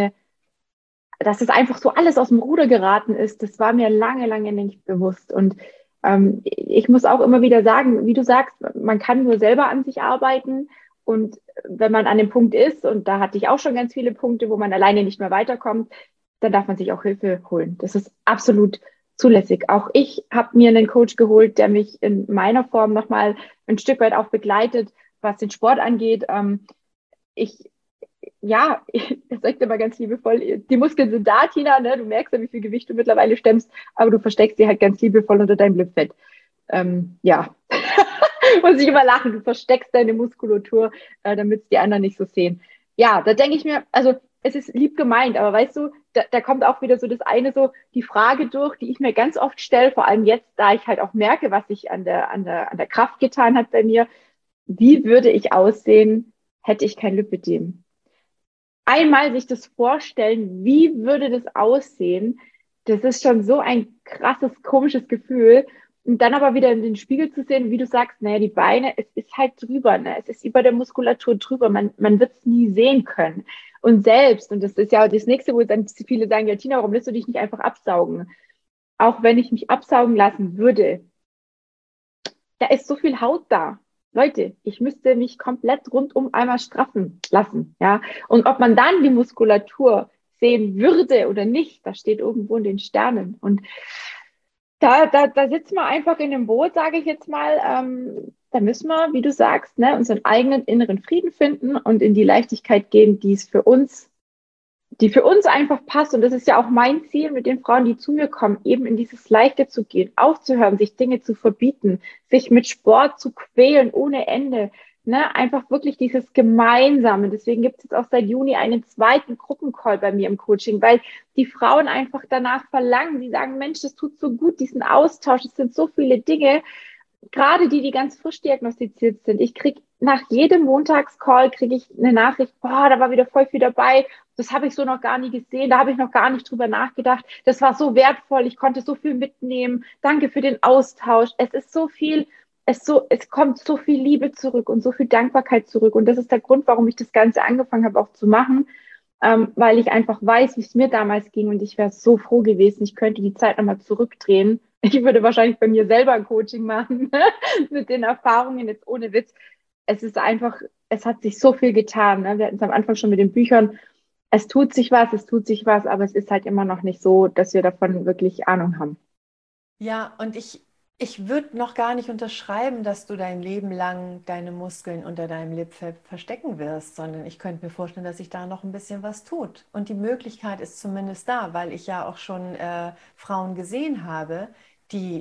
dass das einfach so alles aus dem Ruder geraten ist, das war mir lange, lange nicht bewusst. Und ich muss auch immer wieder sagen, wie du sagst, man kann nur selber an sich arbeiten. Und wenn man an dem Punkt ist, und da hatte ich auch schon ganz viele Punkte, wo man alleine nicht mehr weiterkommt, dann darf man sich auch Hilfe holen. Das ist absolut zulässig. Auch ich habe mir einen Coach geholt, der mich in meiner Form nochmal ein Stück weit auch begleitet, was den Sport angeht. Ich ja, er sagt immer ganz liebevoll, die Muskeln sind da, Tina, ne? Du merkst ja, wie viel Gewicht du mittlerweile stemmst, aber du versteckst sie halt ganz liebevoll unter deinem Lipfett. Ja, muss ich immer lachen, du versteckst deine Muskulatur, damit es die anderen nicht so sehen. Ja, da denke ich mir, also es ist lieb gemeint, aber weißt du, da kommt auch wieder so das eine so, die Frage durch, die ich mir ganz oft stelle, vor allem jetzt, da ich halt auch merke, was sich an der Kraft getan hat bei mir. Wie würde ich aussehen, hätte ich kein Lipödem? Einmal sich das vorstellen, wie würde das aussehen, das ist schon so ein krasses, komisches Gefühl. Und dann aber wieder in den Spiegel zu sehen, wie du sagst, naja, die Beine, es ist halt drüber, ne? Es ist über der Muskulatur drüber, man wird es nie sehen können. Und selbst, und das ist ja das Nächste, wo dann viele sagen, ja, Tina, warum lässt du dich nicht einfach absaugen? Auch wenn ich mich absaugen lassen würde, da ist so viel Haut da. Leute, ich müsste mich komplett rundum einmal straffen lassen, ja. Und ob man dann die Muskulatur sehen würde oder nicht, das steht irgendwo in den Sternen. Und da sitzen wir einfach in dem Boot, sage ich jetzt mal. Da müssen wir, wie du sagst, ne, unseren eigenen inneren Frieden finden und in die Leichtigkeit gehen, die für uns einfach passt. Und das ist ja auch mein Ziel mit den Frauen, die zu mir kommen, eben in dieses Leichte zu gehen, aufzuhören, sich Dinge zu verbieten, sich mit Sport zu quälen ohne Ende. Ne? Einfach wirklich dieses Gemeinsame. Deswegen gibt es jetzt auch seit Juni einen zweiten Gruppencall bei mir im Coaching, weil die Frauen einfach danach verlangen. Die sagen, Mensch, das tut so gut, diesen Austausch. Es sind so viele Dinge, gerade die ganz frisch diagnostiziert sind. Ich kriege nach jedem Montagscall kriege ich eine Nachricht, boah, da war wieder voll viel dabei. Das habe ich so noch gar nie gesehen, da habe ich noch gar nicht drüber nachgedacht. Das war so wertvoll, ich konnte so viel mitnehmen. Danke für den Austausch. Es ist so viel, es kommt so viel Liebe zurück und so viel Dankbarkeit zurück. Und das ist der Grund, warum ich das Ganze angefangen habe, auch zu machen, weil ich einfach weiß, wie es mir damals ging und ich wäre so froh gewesen, ich könnte die Zeit nochmal zurückdrehen. Ich würde wahrscheinlich bei mir selber ein Coaching machen mit den Erfahrungen, jetzt ohne Witz. Es ist einfach, es hat sich so viel getan. Ne? Wir hatten es am Anfang schon mit den Büchern. Es tut sich was, aber es ist halt immer noch nicht so, dass wir davon wirklich Ahnung haben. Ja, und ich würde noch gar nicht unterschreiben, dass du dein Leben lang deine Muskeln unter deinem Lipfell verstecken wirst, sondern ich könnte mir vorstellen, dass sich da noch ein bisschen was tut. Und die Möglichkeit ist zumindest da, weil ich ja auch schon Frauen gesehen habe, die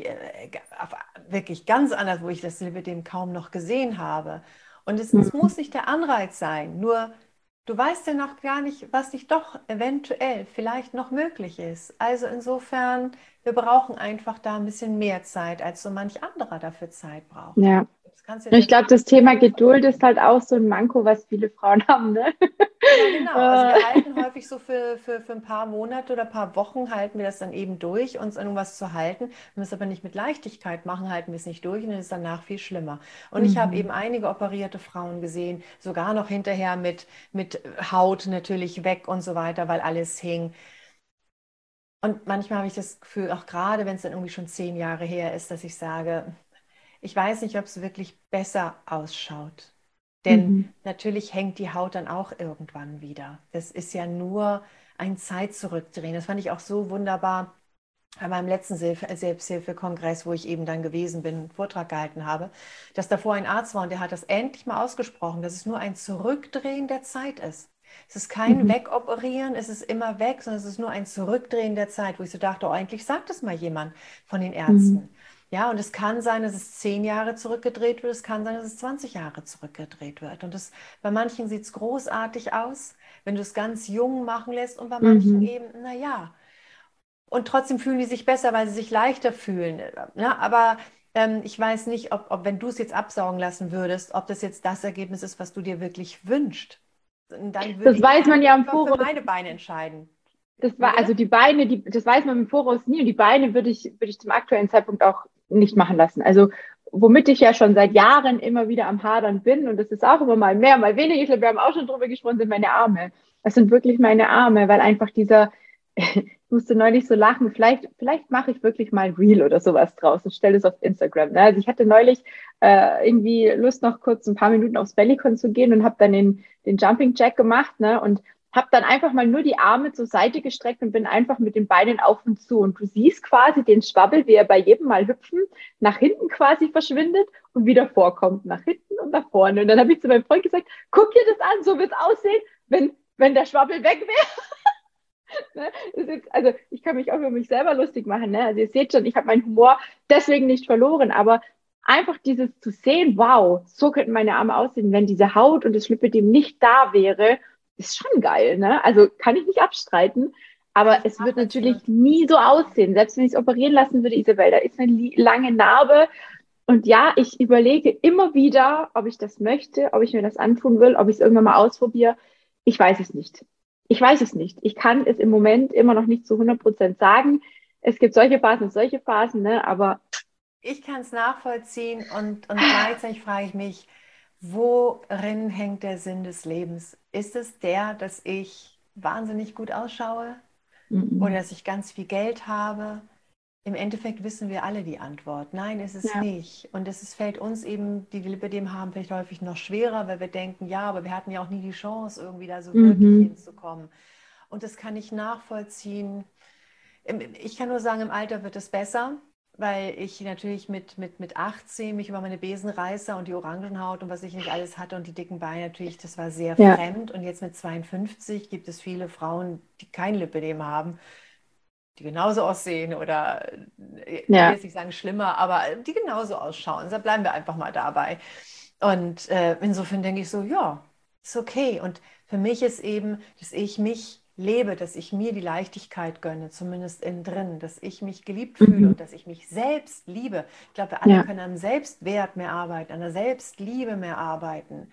wirklich ganz anders, wo ich das Lipödem kaum noch gesehen habe. Und es Mhm. muss nicht der Anreiz sein, nur du weißt ja noch gar nicht, was nicht doch eventuell vielleicht noch möglich ist. Also insofern, wir brauchen einfach da ein bisschen mehr Zeit, als so manch anderer dafür Zeit braucht. Ja. Das kannst du dir Ich selbst glaube, das Thema Geduld ist halt auch so ein Manko, was viele Frauen haben, ne? ja, genau. Also Äh, wir halten häufig so für ein paar Monate oder ein paar Wochen halten wir das dann eben durch, uns an irgendwas zu halten. Wenn wir es aber nicht mit Leichtigkeit machen, halten wir es nicht durch und dann ist es danach viel schlimmer. Und ich habe mhm. eben einige operierte Frauen gesehen, sogar noch hinterher mit Haut natürlich weg und so weiter, weil alles hing. Und manchmal habe ich das Gefühl, auch gerade wenn es dann irgendwie schon 10 Jahre her ist, dass ich sage, ich weiß nicht, ob es wirklich besser ausschaut. Denn Mhm. natürlich hängt die Haut dann auch irgendwann wieder. Das ist ja nur ein Zeit zurückdrehen. Das fand ich auch so wunderbar bei meinem letzten Selbsthilfekongress, wo ich eben dann gewesen bin, einen Vortrag gehalten habe, dass davor ein Arzt war und der hat das endlich mal ausgesprochen, dass es nur ein Zurückdrehen der Zeit ist. Es ist kein Mhm. Wegoperieren, es ist immer weg, sondern es ist nur ein Zurückdrehen der Zeit, wo ich so dachte, oh, eigentlich sagt das mal jemand von den Mhm. Ärzten. Ja, und es kann sein, dass es 10 Jahre zurückgedreht wird, es kann sein, dass es 20 Jahre zurückgedreht wird. Und das, bei manchen sieht es großartig aus, wenn du es ganz jung machen lässt und bei manchen Mhm. eben, naja. Und trotzdem fühlen die sich besser, weil sie sich leichter fühlen. Ne? Aber ich weiß nicht, ob wenn du es jetzt absaugen lassen würdest, ob das jetzt das Ergebnis ist, was du dir wirklich wünschst. Und dann würde Das ich weiß man ja im für Voraus. meine Beine entscheiden. Das war, also die Beine, das weiß man im Voraus nie und die Beine würde ich zum aktuellen Zeitpunkt auch nicht machen lassen. Also womit ich ja schon seit Jahren immer wieder am Hadern bin und das ist auch immer mal mehr, mal weniger. Ich glaube, wir haben auch schon drüber gesprochen, sind meine Arme. Das sind wirklich meine Arme, weil einfach ich musste neulich so lachen, vielleicht mache ich wirklich mal ein Reel oder sowas draus und stelle es auf Instagram. Ne? Also ich hatte neulich irgendwie Lust, noch kurz ein paar Minuten aufs Bellycon zu gehen und habe dann den Jumping Jack gemacht, ne? Und habe dann einfach mal nur die Arme zur Seite gestreckt und bin einfach mit den Beinen auf und zu. Und du siehst quasi den Schwabbel, wie er bei jedem Mal hüpfen nach hinten quasi verschwindet und wieder vorkommt, nach hinten und nach vorne. Und dann habe ich zu meinem Freund gesagt, guck dir das an, so wird es aussehen, wenn der Schwabbel weg wäre. Ne? Also ich kann mich auch über mich selber lustig machen. Ne? Also ihr seht schon, ich habe meinen Humor deswegen nicht verloren, aber einfach dieses zu sehen, wow, so könnten meine Arme aussehen, wenn diese Haut und das Lipödem nicht da wäre, ist schon geil, ne? Also kann ich nicht abstreiten, aber es wird natürlich nie so aussehen. Selbst wenn ich es operieren lassen würde, Isabel, da ist eine lange Narbe. Und ja, ich überlege immer wieder, ob ich das möchte, ob ich mir das antun will, ob ich es irgendwann mal ausprobiere. Ich weiß es nicht. Ich weiß es nicht. Ich kann es im Moment immer noch nicht zu 100% sagen. Es gibt solche Phasen, ne? Aber ich kann es nachvollziehen und gleichzeitig frage ich mich, worin hängt der Sinn des Lebens? Ist es der, dass ich wahnsinnig gut ausschaue oder dass ich ganz viel Geld habe? Im Endeffekt wissen wir alle die Antwort. Nein, ist es ja. nicht. Und fällt uns eben, die Lipödem haben, vielleicht häufig noch schwerer, weil wir denken, ja, aber wir hatten ja auch nie die Chance, irgendwie da so wirklich hinzukommen. Und das kann ich nachvollziehen. Ich kann nur sagen, im Alter wird es besser, weil ich natürlich mit 18 mich über meine Besenreißer und die Orangenhaut und was ich nicht alles hatte und die dicken Beine natürlich, das war sehr Ja. fremd. Und jetzt mit 52 gibt es viele Frauen, die kein Lipödem haben, die genauso aussehen oder ich will Ja. jetzt nicht sagen schlimmer, aber die genauso ausschauen. Da bleiben wir einfach mal dabei. Und insofern denke ich so, ja, ist okay. Und für mich ist eben, dass ich mich lebe, dass ich mir die Leichtigkeit gönne, zumindest innen drin, dass ich mich geliebt fühle und dass ich mich selbst liebe. Ich glaube, wir alle Ja. können am Selbstwert mehr arbeiten, an der Selbstliebe mehr arbeiten.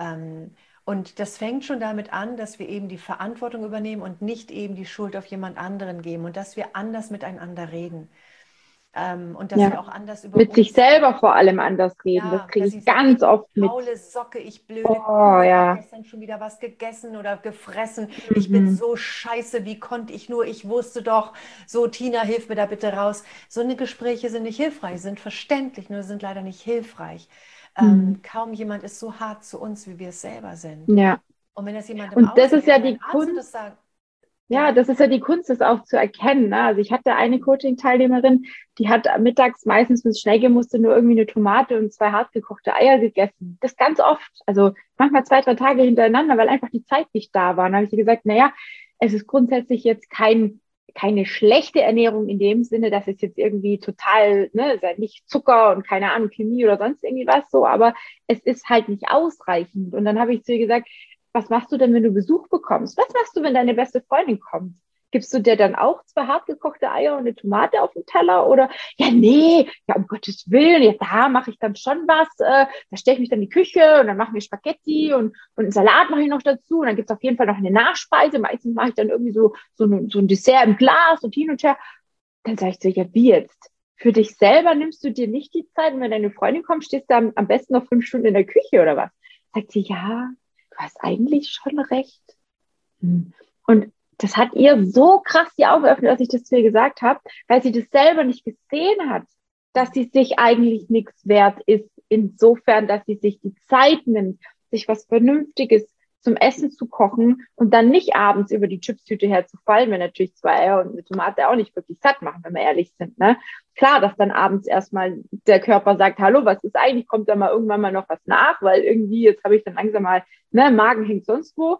Und das fängt schon damit an, dass wir eben die Verantwortung übernehmen und nicht eben die Schuld auf jemand anderen geben und dass wir anders miteinander reden. Und dass wir Ja. auch anders über Mit sich uns selber reden. vor allem anders reden. Das Ja, kriege dass ich ich sage, ganz ich oft mit. faule Socke, ich blöde Oh, Kuh, ich habe ja. gestern schon wieder was gegessen oder gefressen. Ich bin so scheiße, wie konnte ich nur? Ich wusste doch, so Tina, hilf mir da bitte raus. So eine Gespräche sind nicht hilfreich, sind verständlich, nur sind leider nicht hilfreich. Kaum jemand ist so hart zu uns, wie wir es selber sind. Ja. Und wenn das jemand im Und das Außen, ist wenn ja mein die Arzt und Kunst. das sagt, Ja, ja, das ist ja die Kunst, das auch zu erkennen. Ne? Also ich hatte eine Coaching-Teilnehmerin, die hat mittags meistens, wenn es schnell gehen musste, nur irgendwie eine Tomate und zwei hartgekochte Eier gegessen. Das ganz oft. Also manchmal 2, 3 Tage hintereinander, weil einfach die Zeit nicht da war. Und dann habe ich ihr gesagt, naja, es ist grundsätzlich jetzt keine schlechte Ernährung in dem Sinne, dass es jetzt irgendwie total, ne, ist halt nicht Zucker und keine Ahnung, Chemie oder sonst irgendwie was so, aber es ist halt nicht ausreichend. Und dann habe ich zu ihr gesagt, was machst du denn, wenn du Besuch bekommst? Was machst du, wenn deine beste Freundin kommt? Gibst du dir dann auch zwei hartgekochte Eier und eine Tomate auf den Teller? Oder, ja, nee, ja, um Gottes Willen, ja, da mache ich dann schon was. Da stelle ich mich dann in die Küche und dann machen wir Spaghetti und einen Salat mache ich noch dazu. Und dann gibt es auf jeden Fall noch eine Nachspeise. Meistens mache ich dann irgendwie so ein Dessert im Glas und hin und her. Dann sage ich so, ja, wie jetzt? Für dich selber nimmst du dir nicht die Zeit und wenn deine Freundin kommt, stehst du am besten noch 5 Stunden in der Küche oder was? Sagt sie, ja, du hast eigentlich schon recht. Und das hat ihr so krass die Augen geöffnet, als ich das zu ihr gesagt habe, weil sie das selber nicht gesehen hat, dass sie sich eigentlich nichts wert ist, insofern, dass sie sich die Zeit nimmt, sich was Vernünftiges zum Essen zu kochen und dann nicht abends über die Chipstüte herzufallen, wenn natürlich zwei Eier und eine Tomate auch nicht wirklich satt machen, wenn wir ehrlich sind. Ne? Klar, dass dann abends erstmal der Körper sagt, hallo, was ist eigentlich, kommt da mal irgendwann mal noch was nach, weil irgendwie, jetzt habe ich dann langsam mal, ne, Magen hängt sonst wo.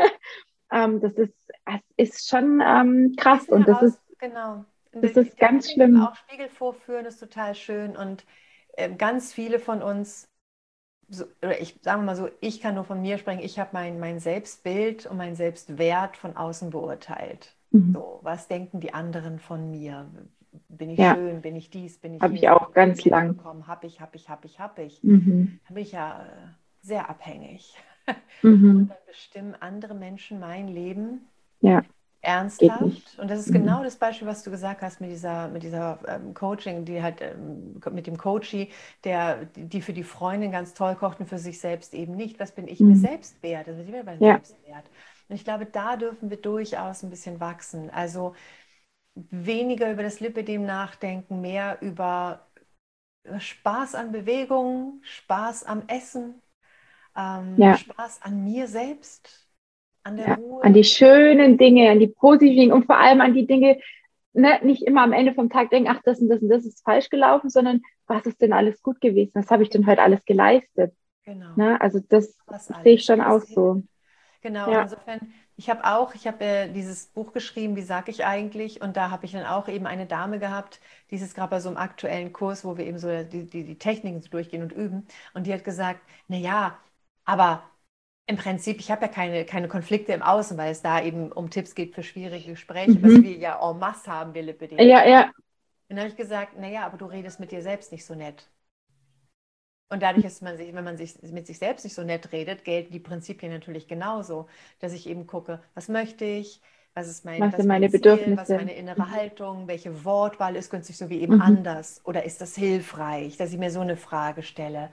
Das ist schon krass bisschen und heraus, genau. das ist Der ganz dem schlimm. auch Spiegel vorführen ist total schön und ganz viele von uns, so, oder ich sage mal so, ich kann nur von mir sprechen, ich habe mein Selbstbild und mein Selbstwert von außen beurteilt. Mhm. So, was denken die anderen von mir? Bin ich Ja, schön? Bin ich dies? Bin ich habe ich jenes? Habe auch ich ganz Komplimente lang. bekommen? Habe ich? Mhm. Da bin ich ja sehr abhängig. Und Mhm. dann bestimmen andere Menschen mein Leben Ja, geht nicht. ernsthaft. Und das ist Mhm. genau das Beispiel, was du gesagt hast mit dieser Coaching, die halt mit dem Coachie, die für die Freundin ganz toll kocht und für sich selbst eben nicht. Was bin ich mir Mhm. selbst wert? Also sind wir beim Ja, Selbstwert. Und ich glaube, da dürfen wir durchaus ein bisschen wachsen. Also weniger über das Lipidem nachdenken, mehr über Spaß an Bewegung, Spaß am Essen, ja. Spaß an mir selbst, an der Ja, an die Ruhe. schönen Dinge, an die positiven Dinge und vor allem an die Dinge, ne, nicht immer am Ende vom Tag denken, ach, das und das und das ist falsch gelaufen, sondern was ist denn alles gut gewesen? Was habe ich denn heute alles geleistet? Genau, Ne? Also das was sehe ich alles, schon wo es auch hilft. so. Genau, und Ja. insofern, ich habe dieses Buch geschrieben, wie sage ich eigentlich? Und da habe ich dann auch eben eine Dame gehabt, die ist gerade bei so einem aktuellen Kurs, wo wir eben so die Techniken so durchgehen und üben. Und die hat gesagt, naja, aber im Prinzip, ich habe ja keine Konflikte im Außen, weil es da eben um Tipps geht für schwierige Gespräche, was Mhm. wir ja en masse haben, wir Lipidem. Ja, ja. Und dann habe ich gesagt, naja, aber du redest mit dir selbst nicht so nett. Und dadurch ist wenn man sich mit sich selbst nicht so nett redet, gelten die Prinzipien natürlich genauso, dass ich eben gucke, was möchte ich, Was was sind ist mein meine Ziel, was ist Bedürfnisse? meine innere Mhm. Haltung, welche Wortwahl ist günstig, so wie eben Mhm. anders oder ist das hilfreich, dass ich mir so eine Frage stelle,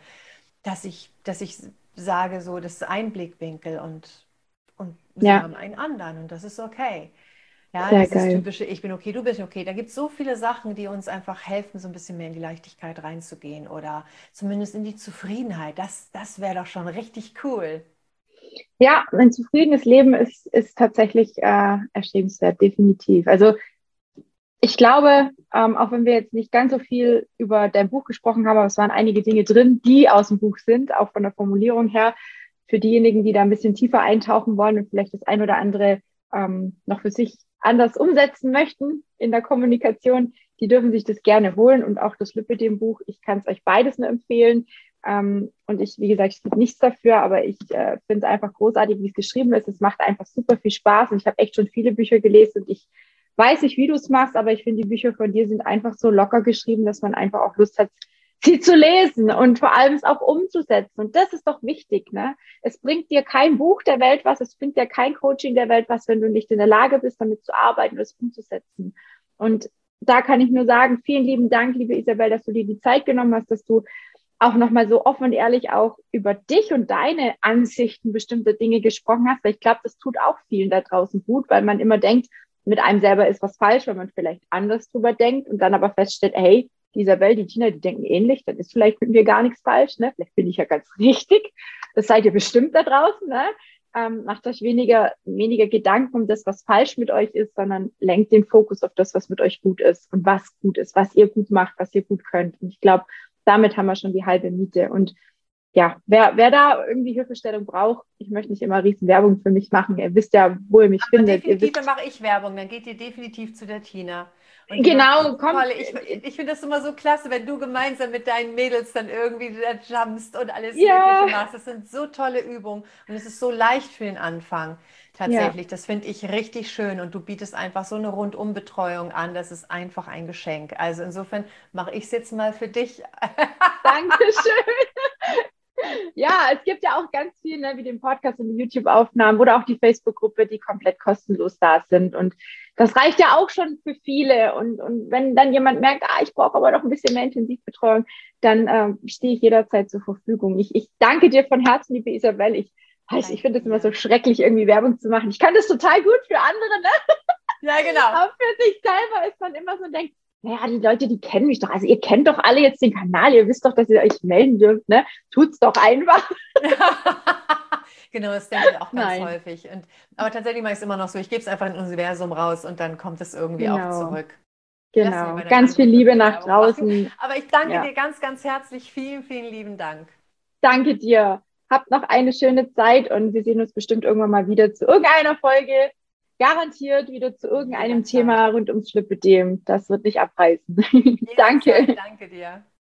dass ich sage, so, das ist ein Blickwinkel und sie Ja, haben einen anderen und das ist okay. Ja, sehr dieses geil. typische Ich bin okay, du bist okay. Da gibt es so viele Sachen, die uns einfach helfen, so ein bisschen mehr in die Leichtigkeit reinzugehen oder zumindest in die Zufriedenheit. Das wäre doch schon richtig cool. Ja, ein zufriedenes Leben ist tatsächlich erstrebenswert, definitiv. Also ich glaube, auch wenn wir jetzt nicht ganz so viel über dein Buch gesprochen haben, aber es waren einige Dinge drin, die aus dem Buch sind, auch von der Formulierung her. Für diejenigen, die da ein bisschen tiefer eintauchen wollen und vielleicht das ein oder andere noch für sich anders umsetzen möchten in der Kommunikation, die dürfen sich das gerne holen und auch das Lipidem-Buch. Ich kann es euch beides nur empfehlen. Und ich, wie gesagt, ich gebe nichts dafür, aber ich finde es einfach großartig, wie es geschrieben ist. Es macht einfach super viel Spaß und ich habe echt schon viele Bücher gelesen und ich weiß nicht, wie du es machst, aber ich finde, die Bücher von dir sind einfach so locker geschrieben, dass man einfach auch Lust hat, sie zu lesen und vor allem es auch umzusetzen. Und das ist doch wichtig, ne? Es bringt dir kein Buch der Welt was, es bringt dir kein Coaching der Welt was, wenn du nicht in der Lage bist, damit zu arbeiten und es umzusetzen. Und da kann ich nur sagen, vielen lieben Dank, liebe Isabel, dass du dir die Zeit genommen hast, dass du auch nochmal so offen und ehrlich auch über dich und deine Ansichten bestimmte Dinge gesprochen hast, weil ich glaube, das tut auch vielen da draußen gut, weil man immer denkt, mit einem selber ist was falsch, weil man vielleicht anders drüber denkt und dann aber feststellt, hey, die Isabel, die Tina, die denken ähnlich, dann ist vielleicht mit mir gar nichts falsch, ne? Vielleicht bin ich ja ganz richtig. Das seid ihr bestimmt da draußen, ne? Macht euch weniger Gedanken um das, was falsch mit euch ist, sondern lenkt den Fokus auf das, was mit euch gut ist und was gut ist, was ihr gut macht, was ihr gut könnt. Und ich glaube, damit haben wir schon die halbe Miete. Und ja, wer da irgendwie Hilfestellung braucht, ich möchte nicht immer riesen Werbung für mich machen. Ihr wisst ja, wo ihr mich Aber findet. Ihr definitiv, dann wisst, mache ich Werbung. Dann geht ihr definitiv zu der Tina. Und die macht so genau, kommt, tolle. Ich finde das immer so klasse, wenn du gemeinsam mit deinen Mädels dann irgendwie da jumpst und alles Mögliche ja, machst. Das sind so tolle Übungen und es ist so leicht für den Anfang. ja, Tatsächlich, das finde ich richtig schön und du bietest einfach so eine Rundumbetreuung an. Das ist einfach ein Geschenk. Also insofern mache ich es jetzt mal für dich. danke schön. Ja, es gibt ja auch ganz viel, ne, wie den Podcast und die YouTube-Aufnahmen oder auch die Facebook-Gruppe, die komplett kostenlos da sind. Und das reicht ja auch schon für viele. Und wenn dann jemand merkt, ich brauche aber noch ein bisschen mehr Intensivbetreuung, dann stehe ich jederzeit zur Verfügung. Ich danke dir von Herzen, liebe Isabel. Ich Danke finde es immer so dir. schrecklich, irgendwie Werbung zu machen. Ich kann das total gut für andere, ne? Ja, genau. Aber für sich selber ist man immer so denkt, naja, die Leute, die kennen mich doch. Also ihr kennt doch alle jetzt den Kanal, ihr wisst doch, dass ihr euch melden dürft, ne? Tut's doch einfach. Genau, das denke ich auch ganz Nein, häufig. Aber tatsächlich mache ich es immer noch so, ich gebe es einfach in das Universum raus und dann kommt es irgendwie auch genau, zurück. Ich lasse mir genau. bei deinen Ganz viel anderen Liebe Firmen nach Werbung machen. draußen. Aber ich danke Ja, dir ganz, ganz herzlich. Vielen, vielen lieben Dank. danke dir. Habt noch eine schöne Zeit und wir sehen uns bestimmt irgendwann mal wieder zu irgendeiner Folge. Garantiert wieder zu irgendeinem Jederzeit. Thema rund ums Lipödem. Das wird nicht abreißen. Jederzeit. Danke. Danke dir.